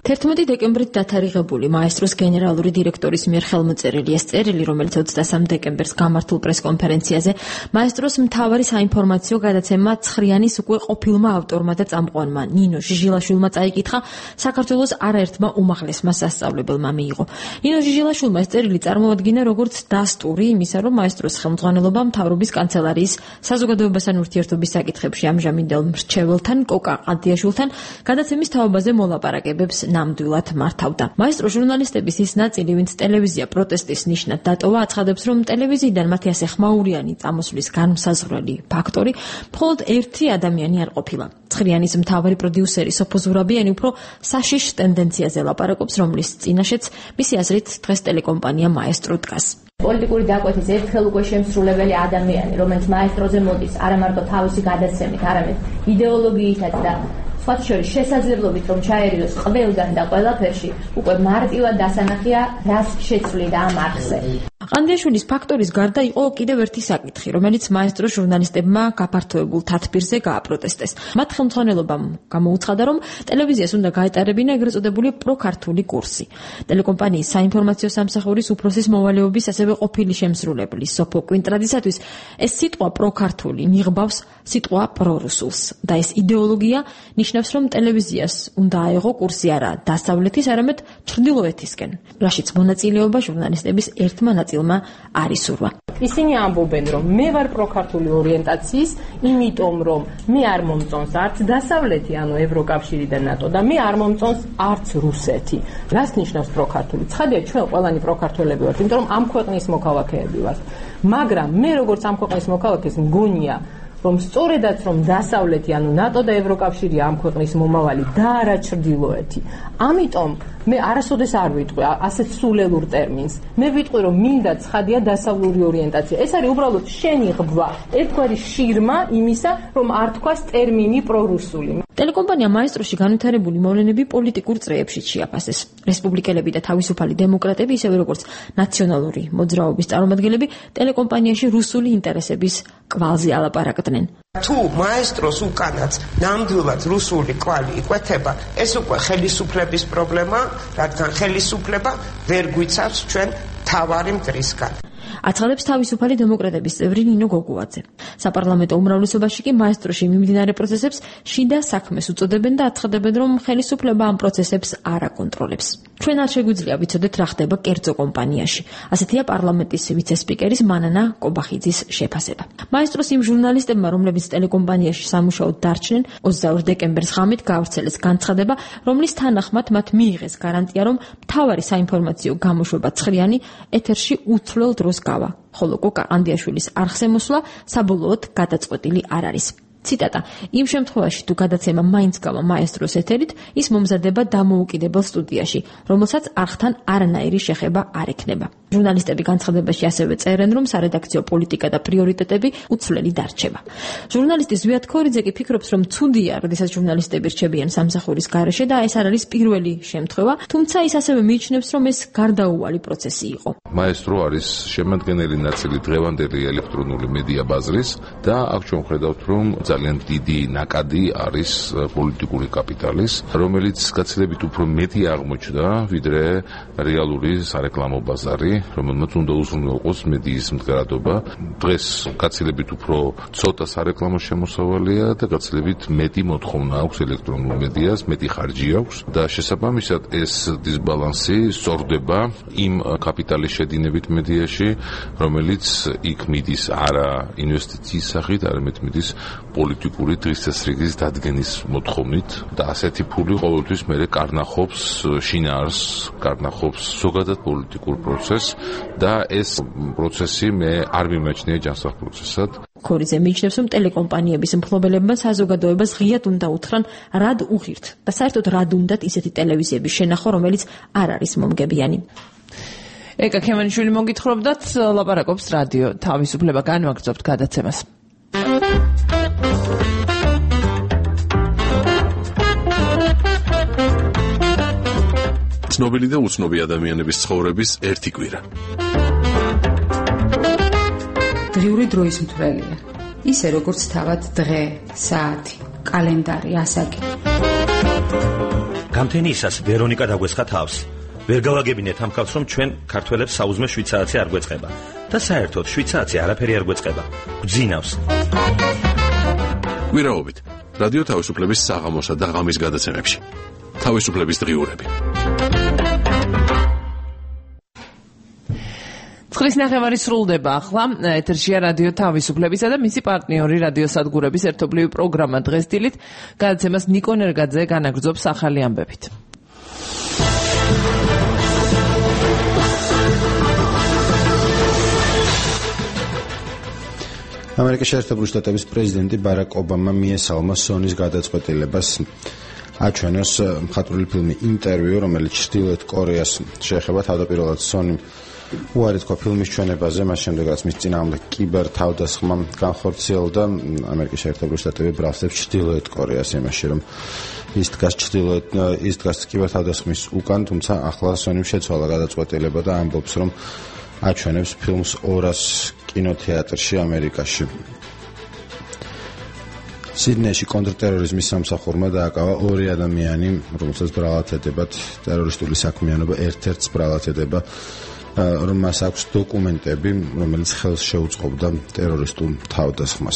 [SPEAKER 12] თერთმეტი დეკემბრით დათარიღებული მაესტროს გენერალური დირექტორის მიერ ხელმოწერილი ეს წერილი, რომელიც ოცდასამ დეკემბერს გამართულ პრესკონფერენციაზე მაესტროს მთავარი საინფორმაციო გადაცემა ცხრიანის უკვე ყოფილმა ავტორმა და წამყვანმა ნინო ჟიჟილაშვილმა წაიკითხა, საქართველოს არაერთმა უმაღლესმა სასწავლებელმა მიიღო. ნინო ჟიჟილაშვილმა ეს წერილი წარმოადგინა როგორც დასტური იმისა, რომ მაესტროს ხელმძღვანელობა მთავრობის კანცელარიის საზოგადოებასთან ურთიერთობის საკითხებში ამჟამინდელ მრჩეველთან კოკა ყანდიაშვილთან გადაცემის თაობაზე მოლაპარაკებებს ნამდვილად მართავდა. მაესტრო ჟურნალისტების ის ნაწილი, ვინც ტელევიზია პროტესტის ნიშნად დატოვა, აცხადებს, რომ ტელევიზიიდან მათი ასე ხმაურიანი წამოსვლის განმსაზღვრელი ფაქტორი მხოლოდ ერთი ადამიანი არ ყოფილა. ცხრიანის მთავარი პროდიუსერი სოფო ზურაბიანი უფრო საშიშ ტენდენციაზე ლაპარაკობს, რომლის წინაშეც მისი აზრით დღეს ტელეკომპანია მაესტრო დგას. პოლიტიკური დაკვეთის ერთხელ უკვე შემსრულებელი ადამიანი, რომელიც მაესტროზე მოდის, არა მარტო თავისი გადაცემით, არამედ იდეოლოგიითაც და სხვა შორის შესაძლებლობით რომ ჩაერილოს ყველგან და ყველაფერში, უკვე მარტივად დასანახია, რას შეცვლიდა ამ არხზე. ყანდიაშვილის ფაქტორის გარდა იყო კიდევ ერთი საკითხი, რომელიც მაესტრო ჟურნალისტებმა გაფართოებულ თათბირზე გააპროტესტეს. მათ ხელმძღვანელობამ გამოუცხადა, რომ ტელევიზიას უნდა გაეტარებინა ეგრეთ წოდებული პროქართული კურსი. ტელეკომპანიის საინფორმაციო სამსახურის უფროსის მოვალეობის ასევე ყოფილი შემსრულებლის სოფო კვინტრადისათვის ეს სიტყვა პროქართული მიღბავს სიტყვა პრორუსულს და ეს იდეოლოგია ნიშნავს, რომ ტელევიზიას უნდა აეღო კურსი არა დასავლეთის, არამედ ჩრდილოეთისკენ, რაშიც მონაწილეობა ჟურნალისტების ერთმა ნაწილმა არ ისურვა.
[SPEAKER 13] ისინი ამბობენ, რომ მე ვარ პროქართული ორიენტაციის, იმიტომ რომ მე არ მომწონს არც დასავლეთი, ანუ ევროკავშირი და ნატო და მე არ მომწონს არც რუსეთი. რას ნიშნავს პროქართული? ცხადია, ჩვენ ყველანი პროქართულები ვართ, იმიტომ რომ ამ ქვეყნის მოქალაქეები ვართ. მაგრამ მე როგორც ამ ქვეყნის მოქალაქეს მგონია, რომ სწორედაც რომ დასავლეთი, ანუ ნატო და ევროკავშირი ამ ქვეყნის მომავალი და არა ჩრდილოეთი. ამიტომ მე არასოდეს არ ვიტყვი ასეთ სულელურ ტერმინს. მე ვიტყვი, რომ მინდა ცხადია დასავლური ორიენტაცია. ეს არის უბრალოდ შენი ღბვა, ერთგვარი შირმა იმისა, რომ არ თქვას ტერმინი პრორუსული.
[SPEAKER 12] ტელეკომპანია მაესტროში განვითარებული მოვლენები პოლიტიკურ წრეებში შეაფასეს. რესპუბლიკელები და თავისუფალი დემოკრატები, ისევე როგორც ნაციონალური მოძრაობის წარმომადგენლები, ტელეკომპანიაში რუსული ინტერესების კვალზე ალაპარაკდნენ.
[SPEAKER 14] თუ მაესტროს უკანაც ნამდვილად რუსული კვალი იკვეთება, ეს უკვე ხელისუფლების პრობლემა, რადგან ხელისუფლება ვერ გვიცავს ჩვენ თავარი მტრისგან.
[SPEAKER 12] აცხადებს თავისუფალი დემოკრატების წევრი ნინო გოგუაძე. საპარლამენტო უმრავლესობაში კი მაესტროში მიმდინარე პროცესებს შიდა საქმეს უწოდებენ და აცხადებენ, რომ ხელისუფლება ამ პროცესებს არ აკონტროლებს. ჩვენ არ შეგვიძლია ვიცოდეთ, რა ხდება კერძო კომპანიაში. ასეთია პარლამენტის ვიცე-სპიკერის მანანა კობახიძის შეფასება. მაესტროს იმ ჟურნალისტებმა, რომლებიც ტელეკომპანიაში სამუშაოდ დარჩნენ, ოცდაორ დეკემბერს ღამით გაავრცელეს განცხადება, რომლის თანახმად მათ მიიღეს გარანტია, რომ მთავარი საინფორმაციო გამოშვება ცხრიანი ეთერში უცვლელ დროს გავა, ხოლო კოკა ყანდიაშვილის არხზე მოსვლა საბოლოოდ გადაწყვეტილი არ არის. ციტატა: იმ შემთხვევაში, თუ გადაცემა მაინც გავა მაესტროს ეთერით, ის მომზადება დამოუკიდებელ სტუდიაში, რომელსაც არხთან არანაირი შეხება არ ექნება. ჟურნალისტები განცხადებაში ასევე წერენ, რომ სარედაქციო პოლიტიკა და პრიორიტეტები უცვლელი დარჩება. ჟურნალისტი ზვიად ქორიძე კი ფიქრობს, რომ ცუდია, როდესაც ჟურნალისტები რჩებიან სამსახურის გარეშე და ეს არ არის პირველი შემთხვევა, თუმცა ის ასევე მიიჩნევს, რომ ეს გარდაუვალი პროცესი იყო.
[SPEAKER 1] მაესტრო არის შემადგენელი ნაწილი დღევანდელი ელექტრონული მედია ბაზრის და აქ ჩვენ ვხედავთ, რომ ძალიან დიდი ნაკადი არის პოლიტიკური კაპიტალის, რომელიც გაცილებით უფრო მეტი აღმოჩნდა, ვიდრე რეალური სარეკლამო ბაზარი, რომელმაც უნდა უზრუნველყოს მედიის მდგრადობა. დღეს გაცილებით უფრო ცოტა სარეკლამო შემოსავალია და გაცილებით მეტი მოთხოვნა აქვს ელექტრონულ მედიას, მეტი ხარჯი აქვს და შესაბამისად ეს დისბალანსი სწორდება იმ კაპიტალის შედინებით მედიაში, რომელიც იქ მიდის არა ინვესტიციის სახით, არამედ მიდის პოლიტიკური დღესასრიგის დადგენის მოთხოვნით და ასეთი ფული ყოველთვის მერე კარნახობს შინაარს, კარნახობს ზოგადად პოლიტიკურ პროცესს და ეს პროცესი მე არ მიმაჩნია ჯანსაღ პროცესად.
[SPEAKER 12] ქორიძე მიიჩნევს, რომ ტელეკომპანიების მფლობელებმა საზოგადოებას ღიად უნდა უთხრან, რად უღირთ და საერთოდ რად უნდათ ისეთი ტელევიზიების შენახვა, რომელიც არ არის მომგებიანი.
[SPEAKER 2] ეკა ქემანიშვილი მოგითხრობდათ, ლაპარაკობს რადიო თავისუფლება, განვაგრძობთ გადაცემას.
[SPEAKER 1] ცნობილი და უცნობი ადამიანების ცხოვრების ერთი კვირა.
[SPEAKER 15] დღიური დროის მთვრელია. ისე როგორც თავად დღე, საათი, კალენდარი, ასაკი.
[SPEAKER 16] გამთენიისას ვერონიკა დაგვესხა თავს. ვერ გავაგებინეთ ამ ხალხს, რომ ჩვენ ქართველებს საუზმე შვიცარიცი არ გვეწყება და საერთოდ შვიცარიცი არაფერი არ გვეწყება. გძინავს.
[SPEAKER 17] ვირაობით რადიო თავისუფლების საღამოსა და ღამის გადაცემებში. თავისუფლების დღიურები.
[SPEAKER 2] წყლის ნახევარი სრულდება ახლა. ეთერშია რადიო თავისუფლებისა და მისი პარტნიორი რადიო სადგურების ერთობლივი პროგრამა დღეს დილით. გადაცემას ნიკო ნერგაძე განაგრძობს ახალი ამბებით.
[SPEAKER 3] ამერიკის შეერთებული შტატების პრეზიდენტი ბარაკ ობამა მიესალმა სონის გადაწყვეტილებას აჩვენოს მხატვრული ფილმი ინტერვიუ, რომელიც ჩრდილოეთ კორეას შეეხება. თავდაპირველად სონი უარი თქვა ფილმის ჩვენებაზე, მას შემდეგ რაც მის წინააღმდეგ კიბერ თავდასხმა განხორციელდა. ამერიკის შეერთებული შტატები ბრალსებს ჩრდილოეთ კორეას იმაში, რომ ის დგას ჩრდილოეთ ის დგას კიბერ თავდასხმის უკან, თუმცა ახლა სონიმ შეცვალა გადაწყვეტილება და ამბობს, რომ აჩვენებს ფილმს ორას კინოთეატრში ამერიკაში. სიდნეიში კონტრტერორიზმის სამსახურმა დააკავა ორი ადამიანი, რომელსაც ბრალად ედებათ ტერორისტული საქმიანობა, ერთ-ერთს ბრალად ედება, რომ მას აქვს დოკუმენტები, რომელიც ხელს შეუწყობდა ტერორისტულ თავდასხმას.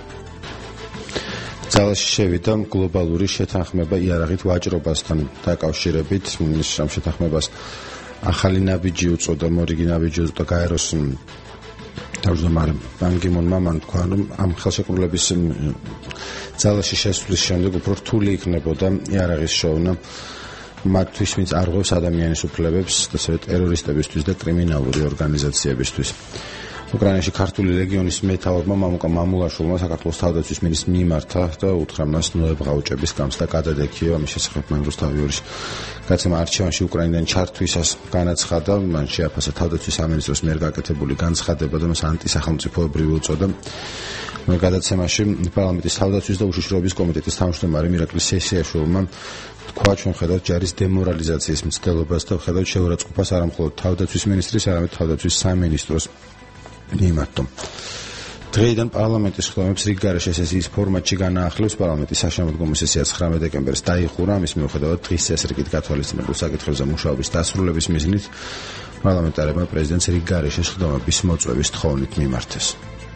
[SPEAKER 3] ძალაში შევიდა გლობალური შეთანხმება იარაღით ვაჭრობასთან დაკავშირებით. ამ შეთანხმებას ახალი ნაბიჯი უწოდა, მორიგი ნაბიჯი უწოდა გაეროს თავმჯდომარე ბან კი მუნმა, მან თქვა, რომ ამ ხელშეკრულების ძალაში შესვლის შემდეგ უფრო რთული იქნებოდა იარაღის შოვნა მათთვის, ვინც არღვევს ადამიანის უფლებებს, ასევე ტერორისტებისთვის და კრიმინალური ორგანიზაციებისთვის. უკრაინაში ქართული ლეგიონის მეთაურმა მამუკა მამულაშვილმა საქართველოს თავდაცვის მინისტრს მიმართა და უთხრა მას ნოებრაუჭების გამსდა გადადექიო. ამის შესახებ მან რუსთავიურის გაცემა არჩევანში უკრაინიდან ჩართვისას განაცხადა. მან შეაფასა თავდაცვის სამინისტროს მიერ გაკეთებული განცხადება და მას ანტისახელმწიფოებრივი უწოდა. გადაცემაში პარლამენტის თავდაცვის და უშიშროების კომიტეტის თავმჯდომარე მირაკლი სესიაშვილმა თქვა, ჩვენ ხედავთ ჯარის დემორალიზაციის მცდელობას და ხედავთ შეურაცხყოფას არა მხოლოდ თავდაცვის მინისტრის, არამედ თავდაცვის სამინისტროს მიმართო. დღეიდან პარლამენტის ხდომებს რიგგარეშე სესიის ფორმატში განაახლევს. პარლამენტის საშემოდგომო სესია ცხრამეტ დეკემბერს დაიხურა. ამის მიუხედავად დღის წესრიგით გათვალისწინებულ საკითხებზე მუშაობის დასრულების მიზნით პარლამენტარებმა პრეზიდენტს რიგგარეშე ხდომების მოწვევის თხოვნით მიმართეს.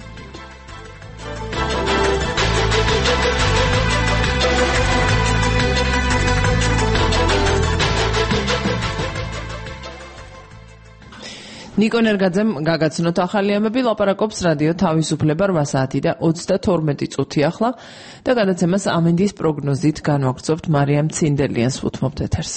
[SPEAKER 2] ნიკო ნერგაძემ გაგაცნოთ ახალი ამბები, ლაპარაკობს რადიო თავისუფლება რვა საათი და ოცდათორმეტი წუთი ახლა და გადაცემას ამინდის პროგნოზით განვაგრძობთ. მარიამ ცინდელიანს უთმობთ ეთერს.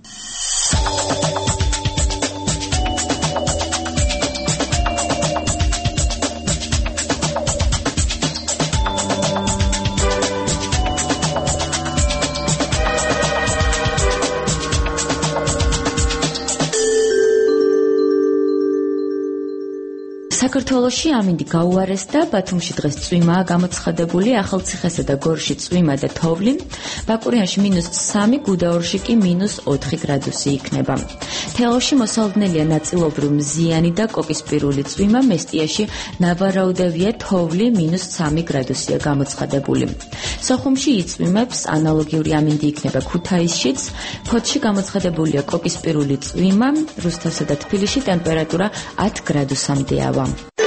[SPEAKER 18] საქართველოში ამინდი გაუარეს და ბათუმში დღეს წვიმაა გამოცხადებული, ახალციხესა და გორში წვიმა და თოვლი, ბაკურიანში მინუს სამი, გუდაურში კი მინუს ოთხი გრადუსი იქნება. თელავში მოსალოდნელია ნაწილობრივ მზიანი და კოკისპირული წვიმა, მესტიაში ნავარაუდევია თოვლი, მინუს სამი გრადუსია გამოცხადებული. სოხუმში იწვიმებს, ანალოგიური ამინდი იქნება ქუთაისშიც, ფოთში გამოცხადებულია კოკისპირული წვიმა, რუსთავსა და თბილისში ტემპერატურა ათი გრადუსამდეა.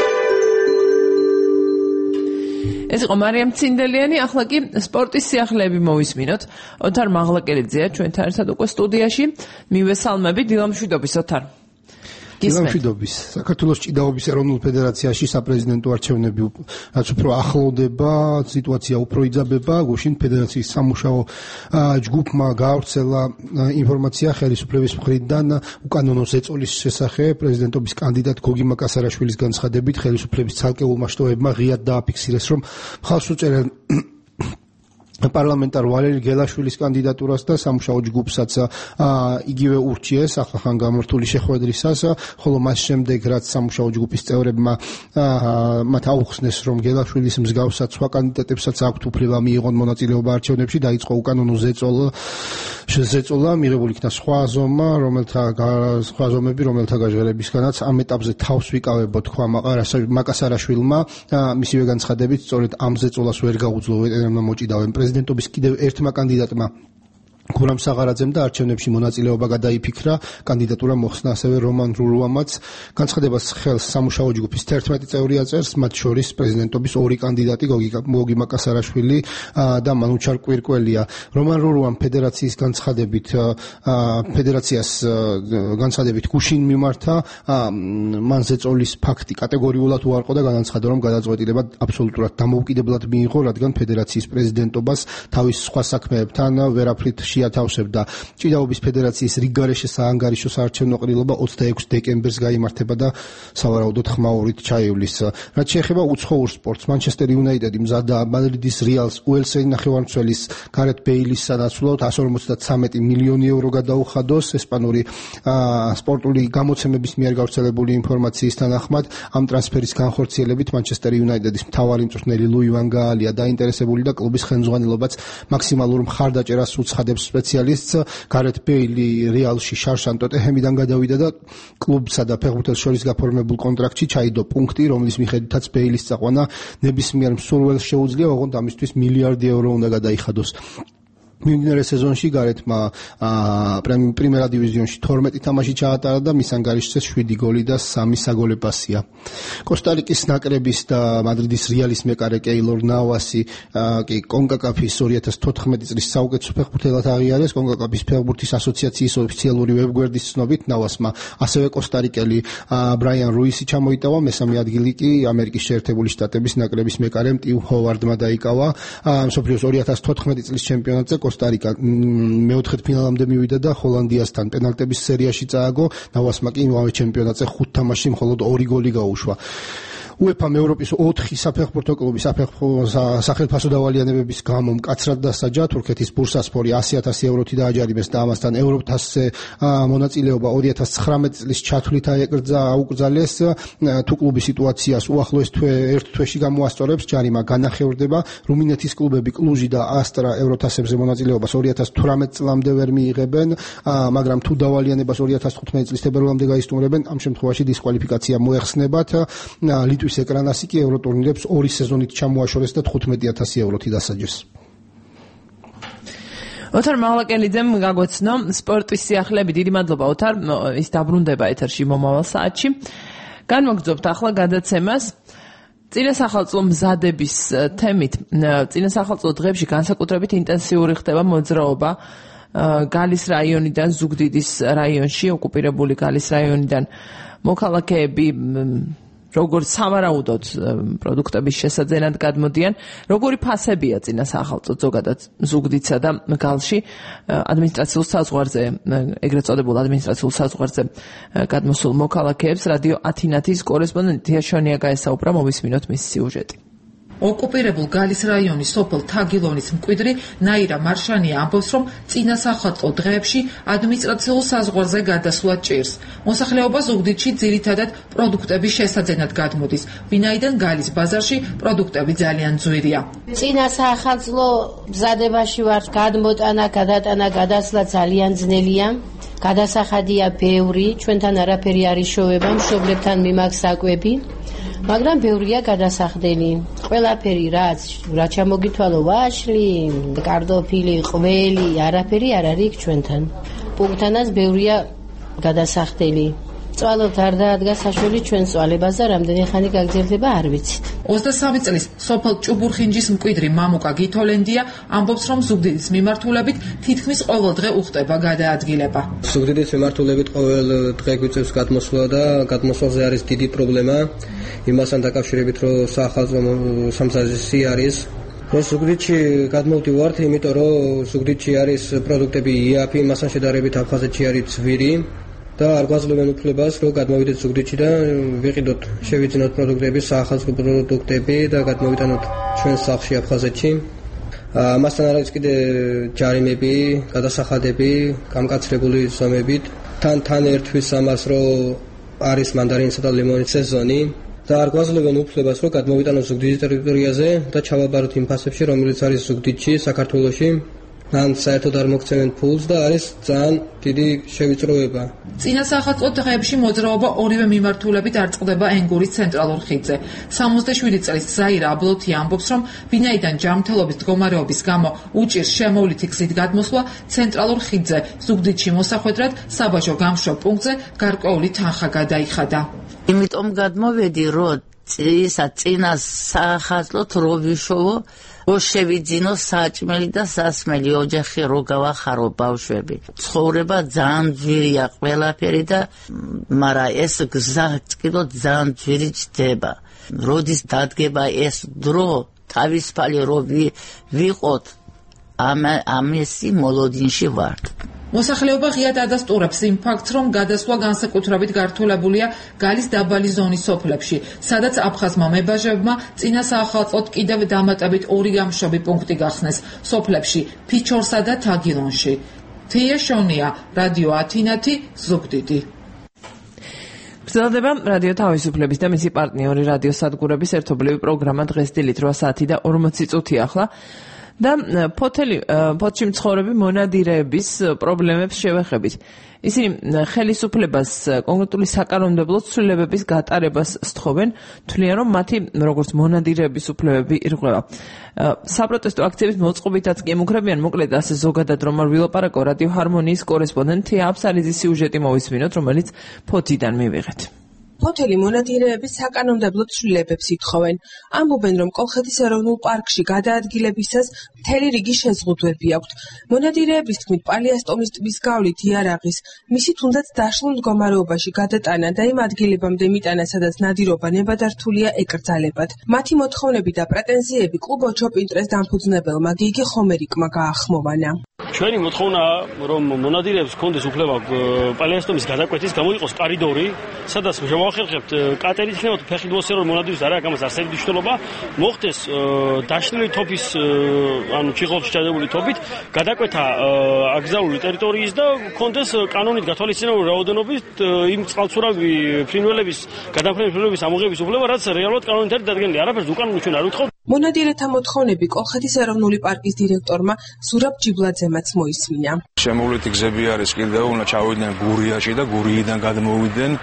[SPEAKER 2] ეს იყო მარიამ ცინდელიანი. ახლა კი სპორტის სიახლეები მოვისმინოთ. ოთარ მაღლაკელიძეა ჩვენთან ერთად უკვე სტუდიაში. მივესალმები, დილამშვიდობის ოთარ.
[SPEAKER 19] დილამშვიდობის. საქართველოს ჭიდაობის ეროვნულ ფედერაციაში საპრეზიდენტო არჩევნები რაც უფრო ახლოვდება, სიტუაცია უფრო იძაბება. გუშინ ფედერაციის სამუშაო ჯგუფმა გაავრცელა ინფორმაცია ხელისუფლების მხრიდან უკანონო ზეწოლის შესახებ. პრეზიდენტობის კანდიდატ გოგი მაკასარაშვილის განცხადებით ხელისუფლების ცალკეულმა შტოებმა ღიად დააფიქსირეს, რომ მხარს უჭერენ პარლამენტარ ვალერი გელაშვილის კანდიდატურას და სამუშაო ჯგუფსაც იგივე ურჩიეს ახლახან გამართული შეხვედრისას, ხოლო მას შემდეგ რაც სამუშაო ჯგუფის წევრებმა მათ აუხსნეს, რომ გელაშვილის მსგავსად სხვა კანდიდატებსაც აქვთ უფლება მიიღონ მონაწილეობა არჩევნებში, დაიწყო უკანონო ზეწოლა ზეწოლა მიღებული იქნა სხვა ზომა, რომელთა სხვა ზომები, რომელთა გაჟღერებისგანაც ამ ეტაპზე თავს ვიკავებო, თქვა მაკასარაშვილმა. მისივე განცხადებით სწორედ ამ ზეწოლას ვერ გაუძლო ვეტერანმა მოჭიდავენ პრეზიდენტობის კიდევ ერთმა კანდიდატმა გურამ საღარაძემ და არჩევნებში მონაწილეობა გადაიფიქრა, კანდიდატურა მოხსნა ასევე რომან რურუამაც. განცხადებას ხელს სამუშაო ჯგუფის თერთმეტი წევრი აწერს, მათ შორის პრეზიდენტობის ორი კანდიდატი გოგი მაკასარაშვილი და მანუჩარ კვირკველია. რომან რურუამ ფედერაციის განცხადებით ფედერაციას განცხადებით გუშინ მიმართა, მან ზეწოლის ფაქტი კატეგორიულად უარყო და განაცხადა, რომ გადაწყვეტილება აბსოლუტურად დამოუკიდებლად მიიღო, რადგან ფედერაციის პრეზიდენტობას თავის სხვა საქმეებთან ვერაფრით შეათავსებდა. ჭიდაობის ფედერაციის რიგგარეშე საანგარიშო საარჩევნო ყრილობა ოცდაექვსი დეკემბერს გაიმართება და სავარაუდოდ ხმაურით ჩაივლის. რაც შეეხება უცხოურ სპორტს, მანჩესტერ იუნაიტედი მზადდა მადრიდის რეალს უელსელი ნახევარმცველის გარეთ ბეილის სანაცვლოდ εκατს ორმოცდათვრამეტი მილიონი ევრო გადაუხადოს. ესპანური სპორტული გამოცემების მიერ გავრცელებული ინფორმაციის თანახმად, ამ ტრანსფერის განხორციელებით მანჩესტერ იუნაიტედის მთავარი მწვრთნელი ლუი ვან გაალია დაინტერესებული და კლუბის ხელმძღვანელობაც მაქსიმალურ მხარდაჭერას უცხადებს სპეციალისტს. გარეთ ბეილი რეალში შარშან ტოტენჰემიდან გადავიდა და კლუბსა და ფეხბურთელს შორის გაფორმებულ კონტრაქტში ჩაიდო პუნქტი, რომლის მიხედვითაც ბეილის წაყვანა ნებისმიერ მსურველს შეუძლია, ოღონდ ამისთვის მილიარდი ევრო უნდა გადაიხადოს. მიმდინარე სეზონში გარეთმა პრიმერა დივიზიონში თორმეტი თამაში ჩაატარა და მის ანგარიშზე შვიდი გოლი და სამი საგოლე პასია. კოსტა-რიკის ნაკრების და მადრიდის რეალის მეკარე კეილორ ნავასი კი კონკაკაფის ორი ათას თოთხმეტი წლის საუკეთესო ფეხბურთელად აღიარეს. კონკაკაფის ფეხბურთის ასოციაციის ოფიციალური ვებგვერდის ცნობით ნავასმა ასევე კოსტა-რიკელი ბრაიან რუისი ჩამოიტავა, მესამე ადგილი კი ამერიკის შეერთებული შტატების ნაკრების მეკარემ ტიმ ჰოვარდმა დაიკავა. მსოფლიოს ორი ათას თოთხმეტი წლის ჩემპიონატზე კოსტა-რიკა მეოთხედფინალამდე მივიდა და ჰოლანდიასთან პენალტების სერიაში წააგო. ნავასმა კი იმავე ჩემპიონატზე ხუთ თამაშში მხოლოდ ორი გოლი გაუშვა. უეფამ ევროპის ოთხი საფეხბურთო კლუბის სახელფასო დავალიანებების გამო მკაცრად დასაჯა. თურქეთის ბურსასპორი ასი ათასი ევროთი დააჯარიმეს და ამასთან ევროთასზე მონაწილეობა ორი ათას ცხრამეტი წლის ჩათვლით აუკრძალეს. თუ კლუბის სიტუაციას უახლოეს ერთ თვეში გამოასწორებს, ჯარიმა განახევრდება. რუმინეთის კლუბები კლუჟი და ასტრა ევროთასებზე მონაწილეობას ორი ათას თვრამეტი წლამდე ვერ მიიღებენ, მაგრამ თუ დავალიანებას ორი ათას თხუთმეტი წლის თებერვალამდე გაისტუმრებენ, ამ შემთხვევაში დისკვალიფიკაცია მოეხსნებათ. ლიტვის ეკრანასი კი ევროტურნირებს ორი სეზონით ჩამოაშორეს და თხუთმეტი ათასი ევროთი დასაჯეს.
[SPEAKER 2] ოთარ მაღლაკელიძემ გაგვეცნო სპორტის სიახლეები. დიდი მადლობა ოთარ, ის დაბრუნდება ეთერში მომავალ საათში. განმოგძობთ ახლა გადაცემას წინასახალწლო მზადების თემით. წინასახალწლო დღეებში განსაკუთრებით ინტენსიური ხდება მოძრაობა გალის რაიონიდან ზუგდიდის რაიონში, ოკუპირებული გალის რაიონიდან მოქალაქეები როგორც სავარაუდოდ პროდუქტების შესაძენად გადმოდიან. როგორი ფასებია წინასახალწლო ზოგადად ზუგდიდსა და გალში ადმინისტრაციულ საზღვარზე, ეგრეთ წოდებულ ადმინისტრაციულ საზღვარზე გადმოსულ მოქალაქეებს რადიო ათინათის კორესპონდენტი თიაშონია გაესაუბრა, მოვისმინოთ მისი სიუჟეტი.
[SPEAKER 20] ოკუპირებულ გალის რაიონის სოფელ თაგილონის მკვიდრი ნაირა მარშანია ამბობს, რომ წინასახალწლო დღეებში ადმინისტრაციულ საზღვარზე გადასვლა ჭირს. მოსახლეობა ზუგდიდში ძირითადად პროდუქტების შესაძენად გადმოდის, ვინაიდან გალის ბაზარში პროდუქტები ძალიან ძვირია.
[SPEAKER 21] წინასახალწლო მზადებაში ვარ, გადმოტანა, გადატანა, გადასვლა ძალიან ძნელია. გადასახადია ბევრი, ჩვენთან არაფერი არ იშოვება, მშობლებთან მიმაქვს საკვები. მაგრამ ბევრია გადასახდელი. ყველაფერი რაც რა ჩამოგითვალო, ვაშლი, კარტოფილი, ყველი, არაფერი არ არის ჩვენთან. პუნქტანაც ბევრია გადასახდელი. წვალოთ არ დაადგა საშველი ჩვენ წვალებას და რამდენი ხანი გაგრძელდება არ ვიცით.
[SPEAKER 20] ოცდასამი წლის სოფელ ჭუბურხინჯის მკვიდრი მამუკა გითოლენდია ამბობს, რომ ზუგდიდის მიმართულებით თითქმის ყოველ დღე უხდება გადაადგილება.
[SPEAKER 22] ზუგდიდის მიმართულებით ყოველ დღე გვიწევს გადმოსვლა და გადმოსვლაზე არის დიდი პრობლემა. იმასთან დაკავშირებით, რომ საახალწლო სამზადისი არის. რომ ზუგდიდში გადმოვდივართ, იმიტომ რომ ზუგდიდში არის პროდუქტები იაფი, იმასთან შედარებით აფხაზეთში არის ძვირი. და არ გვაძლევენ უფლებას, რომ გადმოვიდეთ ზუგდიდში და ვიყიდოთ, შევიძინოთ პროდუქტები, საახალწლო პროდუქტები და გადმოვიტანოთ ჩვენ სახლში აფხაზეთში. ამასთან არის კიდე ჯარიმები, გადასახადები, გამკაცრებული ზომებით. თან თან ერთვის ამას, რომ არის მანდარინისა და ლიმონის სეზონი და არ გვაძლევენ უფლებას, რომ გადმოვიტანოთ ზუგდიდის ტერიტორიაზე და ჩავაბაროთ იმ ფასებში, რომელიც არის ზუგდიდში, საქართველოში. ან საერთოდ არ მოგცემენ ფულს და არის ძალიან დიდი შევიწროება.
[SPEAKER 20] წინა სახალხო დღეებში მოძრაობა ორივე მიმართულებით არწყდება ენგურის ცენტრალურ ხიდზე. სამოცდაშვიდი წლის ზაირა აბლოთი ამბობს, რომ ვინაიდან ჯანმრთელობის მდგომარეობის გამო უჭირს შემოვლითი გზით გადმოსვლა ცენტრალურ ხიდზე, ზუგდიდში მოსახვედრად საბაჟო გამშრობ პუნქტზე გარკვეული თანხა გადაიხადა.
[SPEAKER 4] იმიტომ გადმოვედი, რომ ისა წინა სახალხოთ რო ვიშოვო, რო შევიძინო საჭმელი და სასმელი ოჯახი რო გავახარო ბავშვები. ცხოვრება ძალიან ძვირია ყველაფერი და მაგრამ ეს გზა კიდევ ძალიან ძვირი ჩდება. როდის დადგება ეს დრო, თავისუფალი რო ვიყოთ, ამ ამისი მოლოდინში ვართ.
[SPEAKER 20] მოსახლეობა ღიად ადასტურებს იმ ფაქტს, რომ გადასვლა განსაკუთრებით გართულებულია გალის დაბალი ზონის სოფლებში, სადაც აფხაზმა მებაჟებმა წინა საახალწლოდ კიდევ დამატებით ორი გამშობი პუნქტი გახსნეს სოფლებში ფიჩორსა და თაგილონში. თია შონია, რადიო ათინათი, ზუგდიდი.
[SPEAKER 2] გრძელდება რადიო თავისუფლების და მისი პარტნიორი რადიო სადგურების ერთობლივი პროგრამა დღეს დილით რვა საათი და ორმოცი წუთი ახლა. და ფოთელი ფოთში მცხოვრები მონადირეების პრობლემებს შევეხებით. ისინი ხელისუფლებას კონკრეტული საკანონმდებლო ცვლილებების გატარებას სთხოვენ, თვლიან, რომ მათი როგორც მონადირეების უფლებები ირღვევა. საპროტესტო აქციების მოწყობითაც კი ემუქრებიან, მოკლედ ასე ზოგადად რომ არ ვილაპარაკო, რადიო ჰარმონიის კორესპონდენტი აფსარიძის სიუჟეტი მოვისმინოთ, რომელიც ფოთიდან მივიღეთ.
[SPEAKER 6] ფოთელი მონადირეების საკანონმდებლო ცვლილებებს ითხოვენ. ამბობენ, რომ კოლხეთის ეროვნულ პარკში გადაადგილებისას მთელი რიგი შეზღუდვები აქვთ. მონადირეების თქმით, პალიასტომის ტბის გავლით იარაღის, მისი თუნდაც დაშლილ მდგომარეობაში გადატანა და იმ ადგილებამდე მიტანა, სადაც ნადირობა ნებადართულია, ეკრძალებათ. მათი მოთხოვნები და პრეტენზიები კლუბ ოჩოპინტრეს დამფუძნებელმა გიგი ხომერიკმა გაახმოვანა.
[SPEAKER 23] ჩვენი მოთხოვნაა, რომ მონადირეებს ჰქონდეს უფლება პალიასტომის გადაკვეთის, გამოიყოს კორიდორი, სადაც შევახერხებთ კატერით იქნებოდა ფეხით მოსეროლ მონადირის არა გამას არსებითი მნიშვნელობა, მოხდეს დაშლილი თოფის ანუ ჩიხოვში ჩადებული თოფით გადაკვეთა აკრძალული ტერიტორიის და ჰქონდეს კანონით გათვალისწინებული რაოდენობით იმ წყალცურავი ფრინველების გადამფრენი ფრინველების ამოღების უფლება, რაც რეალურად კანონით არის დადგენილი. არაფერს უკანონო ჩვენ არ ვთხოვთ.
[SPEAKER 6] მონადირეთა მოთხოვნები კოლხეთის ეროვნული პარკის დირექტორმა ზურაბ ჯიბლაძემაც მოისმინა.
[SPEAKER 24] შემოვლითი გზები არის კიდევ, უნდა ჩავიდნენ გურიაში და გურიიდან გადმოვიდნენ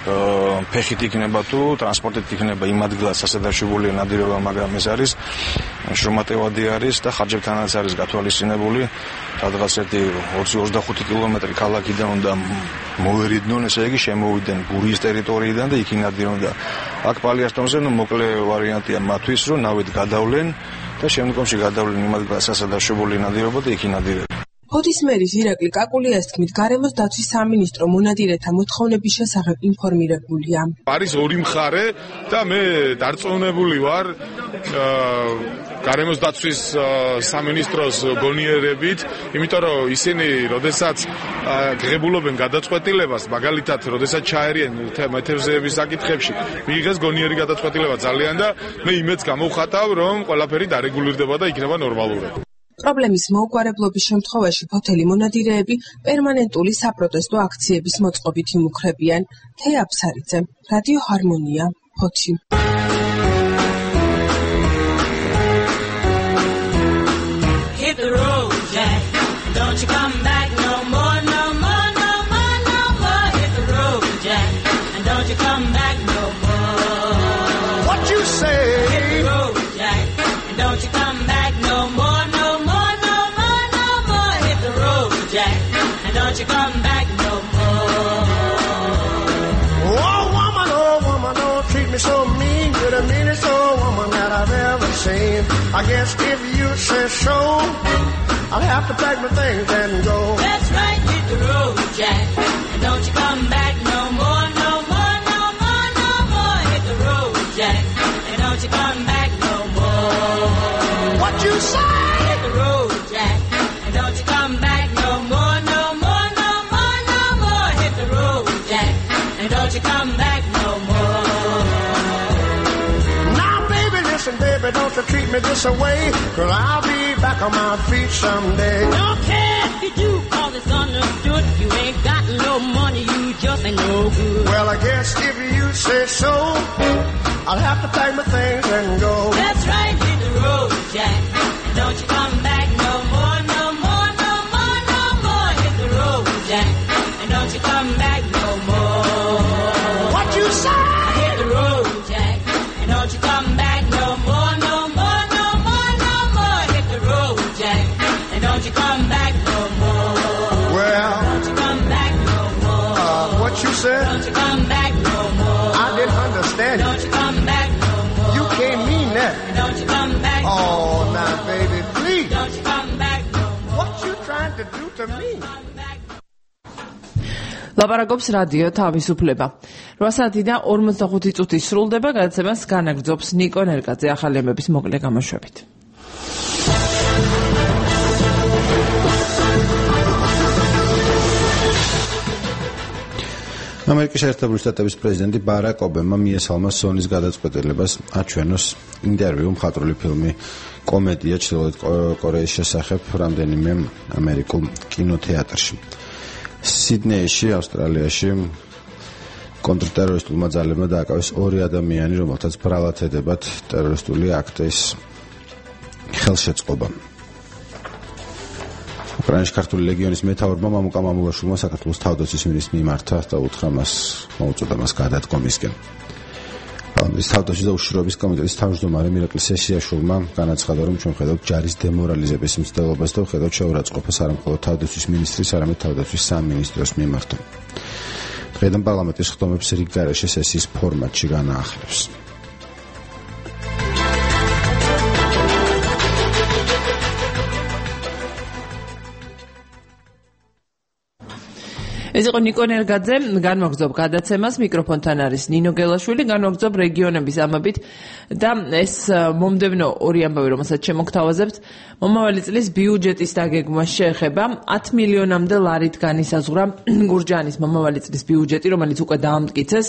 [SPEAKER 24] ფეხით იქნება თუ ტრანსპორტით იქნება იმ ადგილას სასადარშებული ნადირობა, მაგრამ ეს არის შრომატევადი არის და ხარჯებთანაც არის გათვალისწინებული. სადღაც ერთი ოცი ოცდახუთი კილომეტრი ქალაქიდან უნდა მოვერიდნენ, ესე იგი შემოვიდნენ გურიის ტერიტორიიდან და იქ ინადირონ და აქ პალიასტომზე ნუ მოკლე ვარიანტია მათთვის, რომ ნავით გადავლენ და შემდგომში გადავლენ იმ ადგილას სასადარშებული ნადირობა და იქ ინადირებენ.
[SPEAKER 6] ფოთის მერის ირაკლი კაკულიას თქმით, გარემოს დაცვის სამინისტრო მონადირეთა მოთხოვნების შესახებ ინფორმირებულია.
[SPEAKER 25] არის ორი მხარე და მე დარწმუნებული ვარ გარემოს დაცვის სამინისტროს გონიერებით, იმიტომ რომ ისინი როდესაც ღებულობენ გადაწყვეტილებას, მაგალითად, როდესაც ჩაერიან მეთევზეების საკითხებში, მიიღეს გონიერი გადაწყვეტილება ძალიან და მე იმედს გამოვხატავ, რომ ყველაფერი დარეგულირდება და იქნება ნორმალური.
[SPEAKER 6] პრობლემის მოუგვარებლობის შემთხვევაში ფოთელი მონადირეები პერმანენტული საპროტესტო აქციების მოწყობით იმუქრებიან. თეა აფსარიძე, რადიო ჰარმონია, ფოთი.
[SPEAKER 26] Hit the road, Jack. Don't you come back no more, no more, no more, no more. Hit the road, Jack. And don't you come back no more.
[SPEAKER 27] What you say?
[SPEAKER 26] Hit the road, Jack. And don't you come back no more, no more, no more, no more. Hit the road, Jack. And don't you come back no more.
[SPEAKER 27] Oh, woman, oh, woman, don't treat me so mean. You're the meanest old woman that I've ever seen. I guess if you say so, I'll have to pack my things and go.
[SPEAKER 26] That's right, hit the road, Jack. And don't you come back no more, no more, no more, no more. Hit the road, Jack. And don't you come back no more.
[SPEAKER 27] What you say?
[SPEAKER 26] Hit the road, Jack. And don't you come back no more, no more, no more, no more. Hit the road, Jack. And don't you come back no more.
[SPEAKER 27] Now, baby, listen, baby, don't you treat me this way, 'cause I'll be back on my feet someday.
[SPEAKER 26] Don't care if you do, 'cause it's understood. You ain't got no money, you just ain't no good.
[SPEAKER 27] Well, I guess if you say so, I'll have to pack my things and go.
[SPEAKER 26] That's right, hit the road, Jack. And don't you come back no more, no more, Don't you come back no more.
[SPEAKER 27] Well,
[SPEAKER 26] don't you come back no more.
[SPEAKER 27] Uh, what you said?
[SPEAKER 26] Don't you come back no more.
[SPEAKER 27] I didn't understand
[SPEAKER 26] Don't
[SPEAKER 27] it.
[SPEAKER 26] you come back no more.
[SPEAKER 27] You can't mean that.
[SPEAKER 26] Don't you come back no more.
[SPEAKER 27] Oh, now, baby, please.
[SPEAKER 26] Don't you come back no more.
[SPEAKER 27] What you trying to do to me?
[SPEAKER 2] ლაპარაკობს რადიო თავისუფლება. რვა საათი და ორმოცდახუთი წუთი სრულდება, გადაცემას განაგრძობს ნიკო ნერგაძე ახალი ამბების მოკლე გამოშვებით.
[SPEAKER 3] ამერიკის შეერთებული შტატების პრეზიდენტი ბარაკ ობამა მიესალმა სონის გადაწყვეტილებას აჩვენოს ინტერვიუ მხატვრული ფილმი კომედია ჩრდილოეთ კორეის შესახებ რამდენიმე ამერიკულ კინოთეატრში. სიდნეიში, ავსტრალიაში კონტრტერორისტულმა ძალებმა დააკავეს ორი ადამიანი, რომელთაც ბრალად ედებათ ტერორისტული აქტის ხელშეწყობა. უკრაინის ქართული ლეგიონის მეთაურმა მამუკა მამულაშვილმა საქართველოს თავდაცვის მინისტრს მიმართა და უთხრა მას მოუწოდა მას გადადგომისკენ. პარლამენტის თავდაცვის და უშიშროების კომიტეტის თავმჯდომარე მირაკლი სესიაშვილმა განაცხადა, რომ ჩვენ ხედავთ ჯარის დემორალიზების მცდელობას და ხედავთ შეურაცხყოფას არა მხოლოდ თავდაცვის მინისტრის, არამედ თავდაცვის სამინისტროს მიმართ. დღეიდან პარლამენტის ხდომებს რიგ გარეშე სესიის ფორმატში განაახლებს.
[SPEAKER 2] ეს იყო ნიკო ნერგაძე, განვაგრძობ გადაცემას, მიკროფონთან არის ნინო გელაშვილი, განვაგრძობ რეგიონების ამბებით და ეს მომდევნო ორი ამბავი, რომელსაც შემოგთავაზებთ, მომავალი წლის ბიუჯეტის დაგეგმვა შეეხება ათ მილიონამდე ლარით განისაზღვრა გურჯაანის მომავალი წლის ბიუჯეტი, რომელიც უკვე დაამტკიცეს.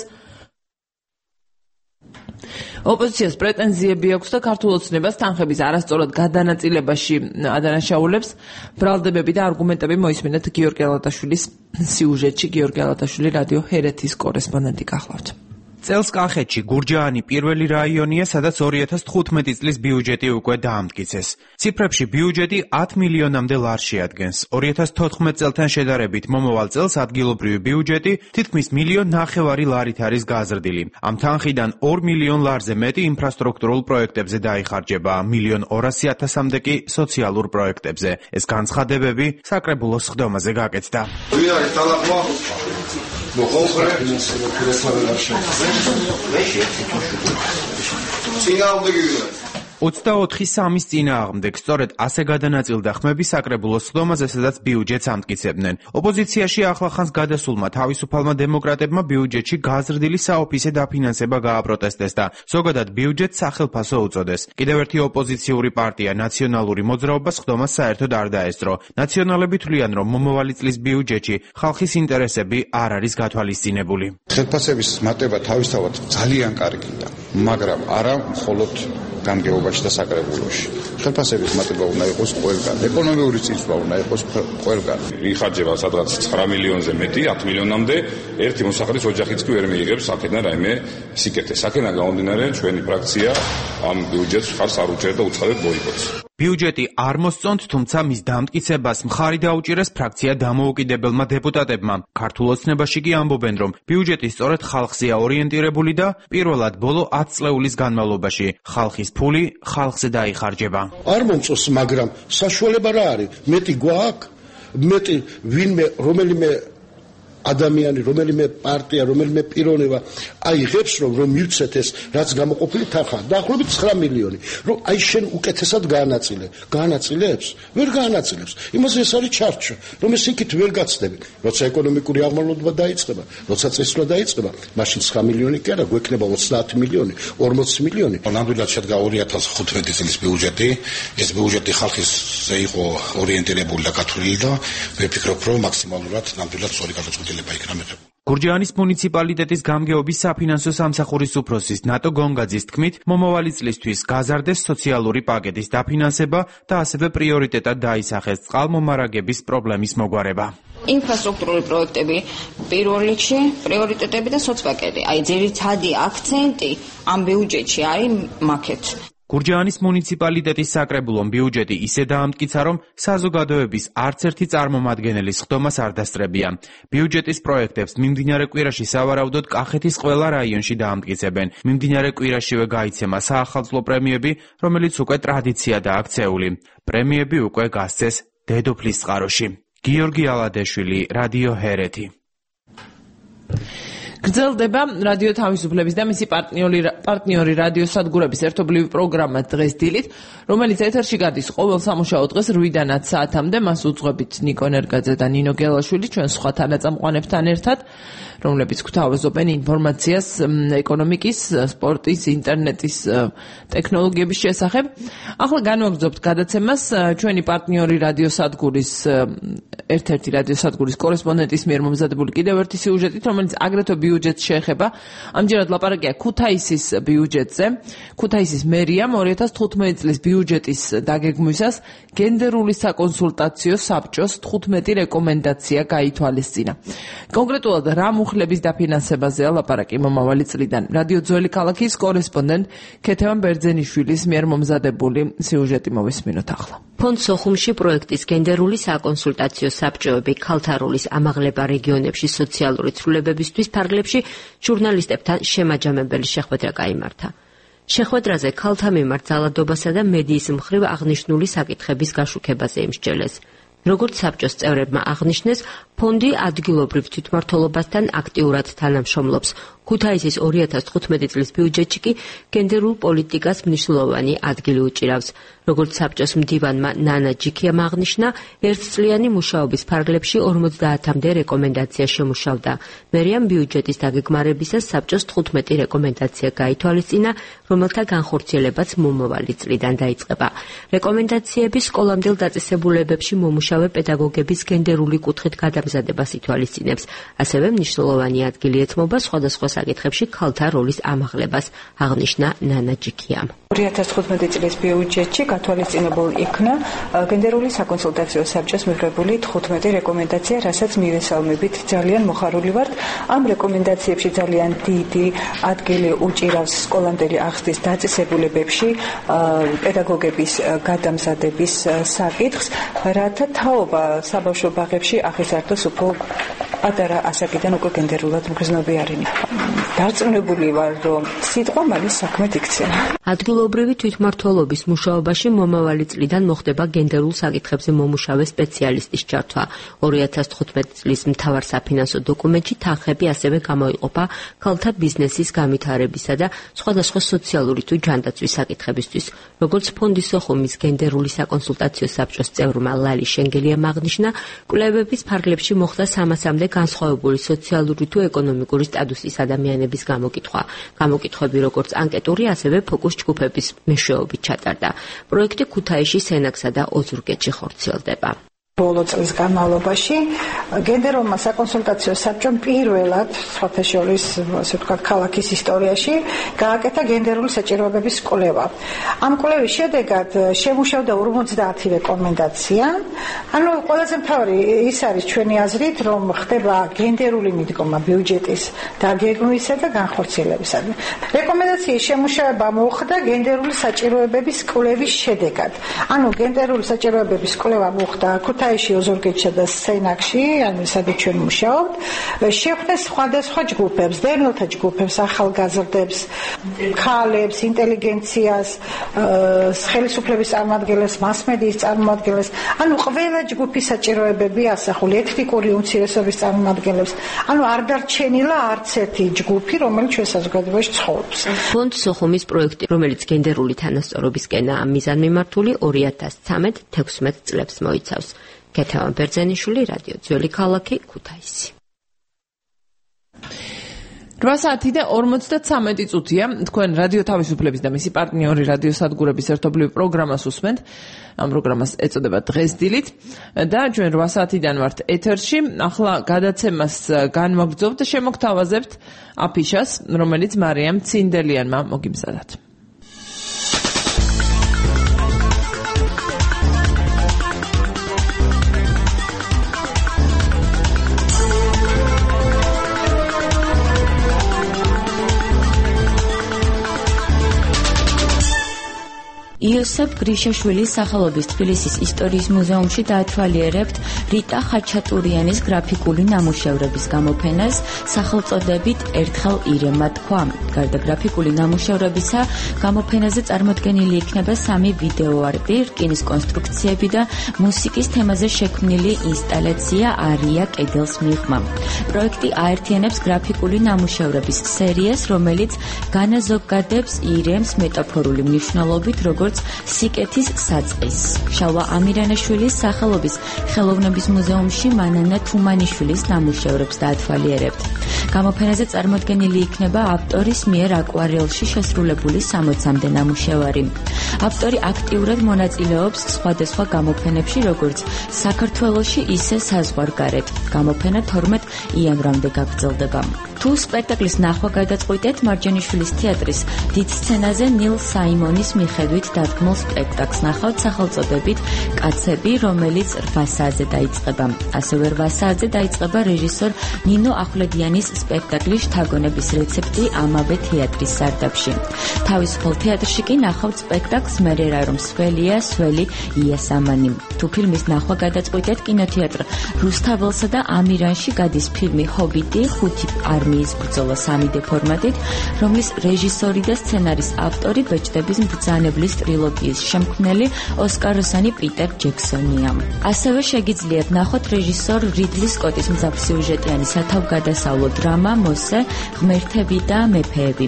[SPEAKER 2] ოპოზიციას პრეტენზიები აქვს და ქართულ ოცნებას თანხების არასწორად გადანაწილებაში ადანაშაულებს. ბრალდებები და არგუმენტები მოისმინეთ გიორგი ალატაშვილის სიუჟეტში. გიორგი ალატაშვილი რადიო ჰერეთის კორესპონდენტი გახლავთ.
[SPEAKER 5] წელს კახეთში გურჯაანი პირველი რაიონია, სადაც ორი ათას თხუთმეტი წლის ბიუჯეტი უკვე დაამტკიცეს. ციფრებში ბიუჯეტი ათ მილიონამდე ლარს შეადგენს. ორი ათას თოთხმეტ წელთან შედარებით მომავალ წელს ადგილობრივი ბიუჯეტი თითქმის მილიონ ნახევარი ლარით არის გაზრდილი. ამ თანხიდან ორ მილიონ ლარზე მეტი ინფრასტრუქტურულ პროექტებზე დაიხარჯება, მილიონ ორასი ათასამდე კი სოციალურ პროექტებზე. ეს განცხადებები საკრებულოს ხდომაზე გაკეთდა. ოცდაოთხი სამის წინააღმდეგ, სწორედ ასე გადანაწილდა ხმები საკრებულოს ხდომაზე, სადაც ბიუჯეტს ამტკიცებდნენ. ოპოზიციაში ახლახანს გადასულმა თავისუფალმა დემოკრატებმა ბიუჯეტში გაზრდილი საოფისე დაფინანსება გააპროტესტეს და ზოგადად ბიუჯეტს სახელფასო უწოდეს. კიდევ ერთი ოპოზიციური პარტია ნაციონალური მოძრაობა ხდომას საერთოდ არ დაესწრო. ნაციონალები თვლიან, რომ მომავალი წლის ბიუჯეტში ხალხის ინტერესები არ არის გათვალისწინებული.
[SPEAKER 7] ხელფასების მატება თავისთავად ძალიან კარგია, მაგრამ არა მხოლოდ გამგეობაში და საკრებულოში. ხელფასების მატება უნდა იყოს ყველგან. ეკონომიური წინსვლა უნდა იყოს ყველგან.
[SPEAKER 8] იხარჯება სადღაც ცხრა მილიონზე მეტი, ათ მილიონამდე, ერთი მოსახლის ოჯახიც კი ვერ მიიღებს აქედან რაიმე სიკეთეს. აქედან გამომდინარე, ჩვენი ფრაქცია ამ ბიუჯეტს ხარს არ უჭერდა უცხადად ბოიკოტს.
[SPEAKER 5] ბიუჯეტი არ მოსწონთ, თუმცა მის დამტკიცებას მხარი დაუჭირეს ფრაქცია დამოუკიდებელმა დეპუტატებმა. ქართულ ოცნებაში კი ამბობენ, რომ ბიუჯეტი სწორედ ხალხზეა ორიენტირებული და პირველად ბოლო ათ წლეულის განმავლობაში ხალხის ფული ხალხზე დაიხარჯება.
[SPEAKER 9] არ მომწონს, მაგრამ საშუალება რა არის? მეტი გვაქვს, მეტი ვინმე რომელიმე ადამიანი, რომელიმე პარტია, რომელიმე პიროვნება აიღებს, რომ რომ მივცეთ ეს რაც გამოყოფილი თანხა, დაახლოებით ცხრა მილიონი. რომ აი შენ უკეთესად გაანაწილე. გაანაწილებს? ვერ გაანაწილებს. იმაზე ეს არის ჩარჩო, რომ ეს იქით ვერ გაცდები. როცა ეკონომიკური აღმავლობა დაიწყება, როცა წესრა დაიწყება, მაშინ ცხრა მილიონი კი არა, გვექნება ოცდაათი მილიონი, ორმოცი მილიონი.
[SPEAKER 7] ნამდვილად შედგა ორი ათას ხუთმეტი წლის ბიუჯეტი. ეს ბიუჯეტი ხალხისზე იყო ორიენტირებული და გათვლილი და მე ვფიქრობ, რომ მაქსიმალურად ნამდვილად სწორი გადაწყვეტილება
[SPEAKER 5] გურჯაანის მუნიციპალიტეტის გამგეობის საფინანსო სამსახურის უფროსის ნატო გონგაძის თქმით, მომავალი წლისთვის გაზარდეს სოციალური პაკეტის დაფინანსება და ასევე პრიორიტეტად დაისახეს წყალმომარაგების პრობლემის მოგვარება.
[SPEAKER 10] ინფრასტრუქტურული პროექტები პირველ რიგში, პრიორიტეტები და სოცპაკეტი. აი ძირითადი აქცენტი ამ ბიუჯეტში არის მაქეთ.
[SPEAKER 5] გურჯაანის მუნიციპალიტეტის საკრებულომ ბიუჯეტი ისე დაამტკიცა, რომ საზოგადოების არც ერთი წარმომადგენლის ხდომას არ დასწრებია. ბიუჯეტის პროექტებს მიმდინარე კვირაში სავარაუდოდ კახეთის ყველა რაიონში დაამტკიცებენ. მიმდინარე კვირაშივე გაიცემა საახალწლო პრემიები, რომელიც უკვე ტრადიციადაა აქცეული. პრემიები უკვე გასცეს დედოფლის წყაროში. გიორგი ალადეშვილი, რადიო ჰერეთი.
[SPEAKER 2] გრძელდება რადიო თავისუფლების და მისი პარტნიორი პარტნიორი რადიო სადგურების ერთობლივი პროგრამა დღეს დილით, რომელიც ეთერში გადის ყოველ სამუშაო დღეს რვიდან ათ საათამდე. მას უძღვებით ნიკო ნერგაძე და ნინო გელაშვილი ჩვენ სხვა თანაწამყვანებთან ერთად, რომლებიც გვთავაზობენ ინფორმაციას ეკონომიკის, სპორტის, ინტერნეტის, ტექნოლოგიების შესახებ. ახლა განვაგრძობთ გადაცემას ჩვენი პარტნიორი რადიო სადგურის ერთ-ერთი რადიო სადგურის კორესპონდენტის მიერ მომზადებული კიდევ ერთი სიუჟეტით, რომელიც აგრეთვე ბიუჯეტს შეეხება. ამჯერად ლაპარაკია ქუთაისის ბიუჯეტზე. ქუთაისის მერიამ ორი ათას თხუთმეტი წლის ბიუჯეტის დაგეგმვისას გენდერული საკონსულტაციო საბჭოს თხუთმეტი რეკომენდაცია გაითვალისწინა. კონკრეტულად რა მუხლების დაფინანსებაზეა ლაპარაკი მომავალი წლიდან. რადიო ძველი ქალაქის კორესპონდენტ ქეთევან ბერძენიშვილის მიერ მომზადებული სიუჟეტი მოვისმინოთ ახლა.
[SPEAKER 1] ფონდ სოხუმში პროექტის გენდერული საკონსულტაციო საბჭოები ქალთარულის ამაღლება რეგიონებში სოციალური ცვლილებებისთვის ფარგლებში ჟურნალისტებთან შემაჯამებელი შეხვედრა გაიმართა. შეხვედრაზე ქალთა მიმართ ძალადობასა და მედიის მხრივ აღნიშნული საკითხების გაშუქებაზე იმსჯელეს. როგორც საბჭოს წევრებმა აღნიშნეს, ფონდი ადგილობრივ თვითმმართველობასთან აქტიურად თანამშრომლობს. ქუთაისის ორი ათას თხუთმეტი წლის ბიუჯეტში კი გენდერულ პოლიტიკას მნიშვნელოვანი ადგილი უჭირავს. როგორც საბჭოს მდივანმა ნანა ჯიქიამ აღნიშნა, ერთწლიანი მუშაობის ფარგლებში ორმოცდაათამდე რეკომენდაცია შემუშავდა. მერიამ ბიუჯეტის დაგეგმარებისას საბჭოს თხუთმეტი რეკომენდაცია გაითვალისწინა, რომელთა განხორციელებაც მომავალი წლიდან დაიწყება. რეკომენდაციები სკოლამდელ დაწესებულებებში მომუშავე პედაგოგების გენდერული კუთხით გადამზადებას ითვალისწინებს. ასევე მნიშვნელოვანი ადგილი ეთმობა სხვადასხვა საკითხებში ქალთა როლის ამაღლებას, აღნიშნა ნანა ჯიქიამ.
[SPEAKER 11] ორი ათას თხუთმეტი წლის ბიუჯეტში გათვალისწინებულ იქნა გენდერული საკონსულტაციო საბჭოს მიღებული თხუთმეტი რეკომენდაცია, რასაც მივესალმებით. ძალიან მოხარული ვართ. ამ რეკომენდაციებში ძალიან დიდი ადგილი უჭირავს სკოლამდელი აღზრდის დაწესებულებებში პედაგოგების გადამზადების საკითხს, რათა თაობა საბავშვო ბაღებში აღიზარდოს უფრო პატარა ასაკიდან უკვე გენდერულად მგრძნობიარენი. დარწმუნებული ვარ, რომ სიტყვა მალის საქმედ იქცევა.
[SPEAKER 1] ადგილობრივი თვითმმართველობის მუშაობაში მომავალი წლიდან მოხდება გენდერულ საკითხებზე მომუშავე სპეციალისტის ჩართვა. ორი ათას თხუთმეტი წლის მთავარ საფინანსო დოკუმენტში თანხები ასევე გამოიყოფა ქალთა ბიზნესის განვითარებისა და სხვადასხვა სოციალური თუ ჯანდაცვის საკითხებისთვის. როგორც ფონდი სოხუმის გენდერული საკონსულტაციო საბჭოს წევრმა ლალი შენგელიამ აღნიშნა, კვლევების ფარგლებში მოხდა სამასამდე განსხვავებული სოციალური თუ ეკონომიკური სტატუსის ადამიანების გამოკითხვა. გამოკითხვები როგორც ანკეტური, ასევე ფოკუს ჯგუფების მეშვეობით ჩატარდა. პროექტი ქუთაისში, სენაკსა და ოზურგეთში ხორციელდება.
[SPEAKER 12] ბოლო წლის განმავლობაში გენდერულმა საკონსულტაციო საბჭომ პირველად სხვათა შორის, ასე ვთქვათ, ქალაქის ისტორიაში გააკეთა გენდერული საჭიროებების კვლევა. ამ კვლევის შედეგად შემუშავდა ორმოცდაათი რეკომენდაცია. ანუ ყველაზე მთავარი ის არის ჩვენი აზრით, რომ ხდება გენდერული მიდგომა ბიუჯეტის დაგეგმვისა და განხორციელებისადმი. რეკომენდაციის შემუშავება მოხდა გენდერული საჭიროებების კვლევის შედეგად. ანუ გენდერული საჭიროებების კვლევა მოხდა ქუთაისში, ოზურგეთში და სენაკში, ანუ სადაც ჩვენ მუშაობთ, შეხვდეს სხვადასხვა ჯგუფებს, დევნილთა ჯგუფებს, ახალგაზრდებს, ქალებს, ინტელიგენციას, ხელისუფლების წარმომადგენლებს, მასმედიის წარმომადგენლებს, ანუ ყველა ჯგუფის საჭიროებები ასახული, ეთნიკური უმცირესობის წარმომადგენლებს, ანუ არ დარჩენილა არც ერთი ჯგუფი, რომელიც ჩვენ საზოგადოებაში ცხოვრობს.
[SPEAKER 1] ფონდ სოხუმის პროექტი, რომელიც გენდერული თანასწორობისკენაა მიზანმიმართული, ორი ათას ცხრამეტ თექვსმეტ წლებს მოიცავს. ქეთევან ბერძენიშვილი, რადიო ძველი ქალაქი, ქუთაისი.
[SPEAKER 2] რვა საათი და ორმოცდათვრამეტი წუთია. თქვენ რადიო თავისუფლების და მისი პარტნიორი რადიო სადგურების ერთობლივ პროგრამას უსმენთ. ამ პროგრამას ეწოდება დღეს დილით და ჩვენ რვა საათიდან ვართ ეთერში. ახლა გადაცემას განვაგრძობთ, შემოგთავაზებთ აფიშას, რომელიც მარიამ ცინდელიანმა მოგიმზადათ.
[SPEAKER 13] იოსებ გრიშაშვილის სახელობის თბილისის ისტორიის მუზეუმში დაათვალიერებთ რიტა ხაჩატურიანის გრაფიკული ნამუშევრების გამოფენას სახელწოდებით ერთხელ ირემა თქვა. გარდა გრაფიკული ნამუშევრებისა, გამოფენაზე წარმოდგენილი იქნება სამი ვიდეო არტი, რკინის კონსტრუქციები და მუსიკის თემაზე შექმნილი ინსტალაცია არია კედელს მიღმა. პროექტი აერთიანებს გრაფიკული ნამუშევრების სერიას, რომელიც განაზოგადებს ირემს მეტაფორული მნიშვნელობით, როგორც სიკეთის საწყის. შალვა ამირანაშვილის სახელობის ხელოვნების მუზეუმში მანანა თუმანიშვილის ნამუშევრებს დაათვალიერებთ. გამოფენაზე წარმოდგენილი იქნება ავტორის მიერ აკვარელში შესრულებული სამოცამდე ნამუშევარი. ავტორი აქტიურად მონაწილეობს სხვადასხვა გამოფენებში, როგორც საქართველოში, ისე საზღვარგარეთ. გამოფენა თორმეტ იანვრამდე გაგრძელდება. თუ სპექტაკლის ნახვა გადაწყვიტეთ, მარჯანიშვილის თეატრის დიდ სცენაზე ნილ საიმონის მიხედვით დადგმულ სპექტაკლს ნახავთ სახელწოდებით კაცები, რომელიც რვა საათზე დაიწყება. ასევე რვა საათზე დაიწყება რეჟისორ ნინო ახვლედიანის სპექტაკლის შთაგონების რეცეპტი ამავე თეატრის სარდაფში. თავისუფალ თეატრში კი ნახავთ სპექტაკლს მერე რა რომ სველია, სველი იასამანი. თუ ფილმის ნახვა გადაწყვიტეთ, კინოთეატრ რუსთაველსა და ამირანში გადის ფილმი ჰობიტი, ხუთი არმიის ბრძოლა სამი დე ფორმატით, რომლის რეჟისორი და სცენარის ავტორი ბეჭდების მბრძანებლის ტრილოგიის შემქმნელი ოსკაროსანი პიტერ ჯექსონია. ასევე შეგიძლიათ ნახოთ რეჟისორ რიდლი სკოტის მძაფრსიუჟეტიანი სათავგადასავლო დრამა მოსე, ღმერთები და მეფეები.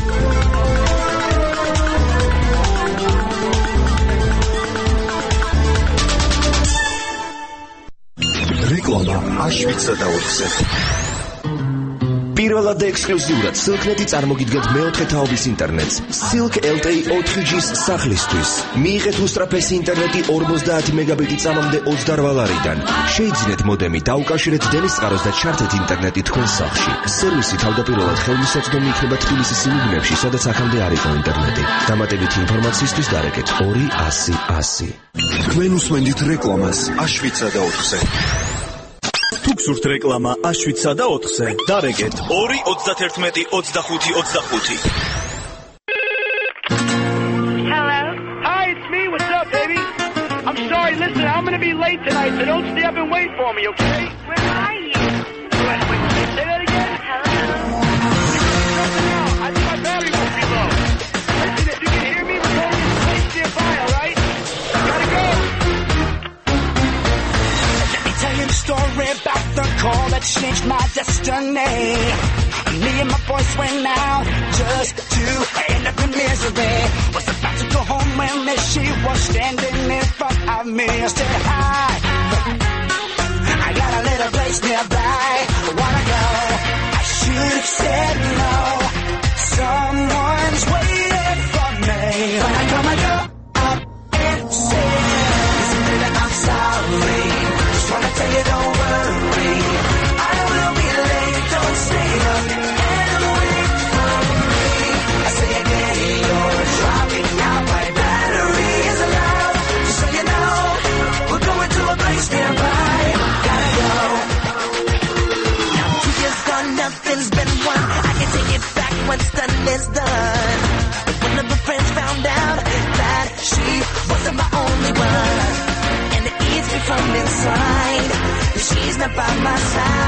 [SPEAKER 14] რეკლამა აშვიცა და ოთხზე. პირველად და ექსკლუზიურად Silk-net-ი წარმოგიდგენთ მეოთხე თაობის ინტერნეტს Silk ელ ტე ი ოთხ ჯის სახლისთვის. მიიღეთ უსწრაფესი ინტერნეტი ორმოცდაათი მეგაბიტი წამამდე ოცდარვა ლარიდან. შეიძინეთ მოდემი, დაუკავშირეთ დენის წყაროს და ჩართეთ ინტერნეტი თქვენ სახლში. სერვისი თავდაპირველად ხელმისაწვდომი იქნება თბილისის იმ უბნებში, სადაც აქამდე არ იყო ინტერნეტი. დამატებითი ინფორმაციისთვის დარეკეთ ორი ასი ასი. თქვენ უსმენთ რეკლამას აშვიცა და ოთხზე.
[SPEAKER 15] თუ გსურთ რეკლამა აშვიცა და ოთხზე, დარეკეთ ორი ოცდაათი ოცდახუთი ოცდახუთი.
[SPEAKER 16] Hello? Hi, it's me. What's up, baby? I'm sorry. Listen, I'm going to be late tonight, so don't stay up and wait for me, okay?
[SPEAKER 17] Where are you?
[SPEAKER 16] Wait, wait, say that again?
[SPEAKER 17] Hello?
[SPEAKER 16] I think my battery won't be low. Listen, if you can hear me, we're going to the place nearby, all right? Gotta go.
[SPEAKER 17] Tell you the story about the call that changed my destiny. Me and my boys went out just to end up in misery. Was about to go home when there she was standing in front of me. I said hi, I got a little place nearby. Wanna go? I should have said no. Someone's waiting for me. When I come, I go up and say, listen, baby, I'm sorry. Wanna tell you don't worry, I will be late, don't stay up and wait for me. I say again, you're dropping out, my battery is low. Just so you know, we're going to a place nearby. Gotta go. Now two years gone, nothing's been won. I can take it back once done is done. But one of her friends found out that she wasn't my only one. From inside, she's not by my side.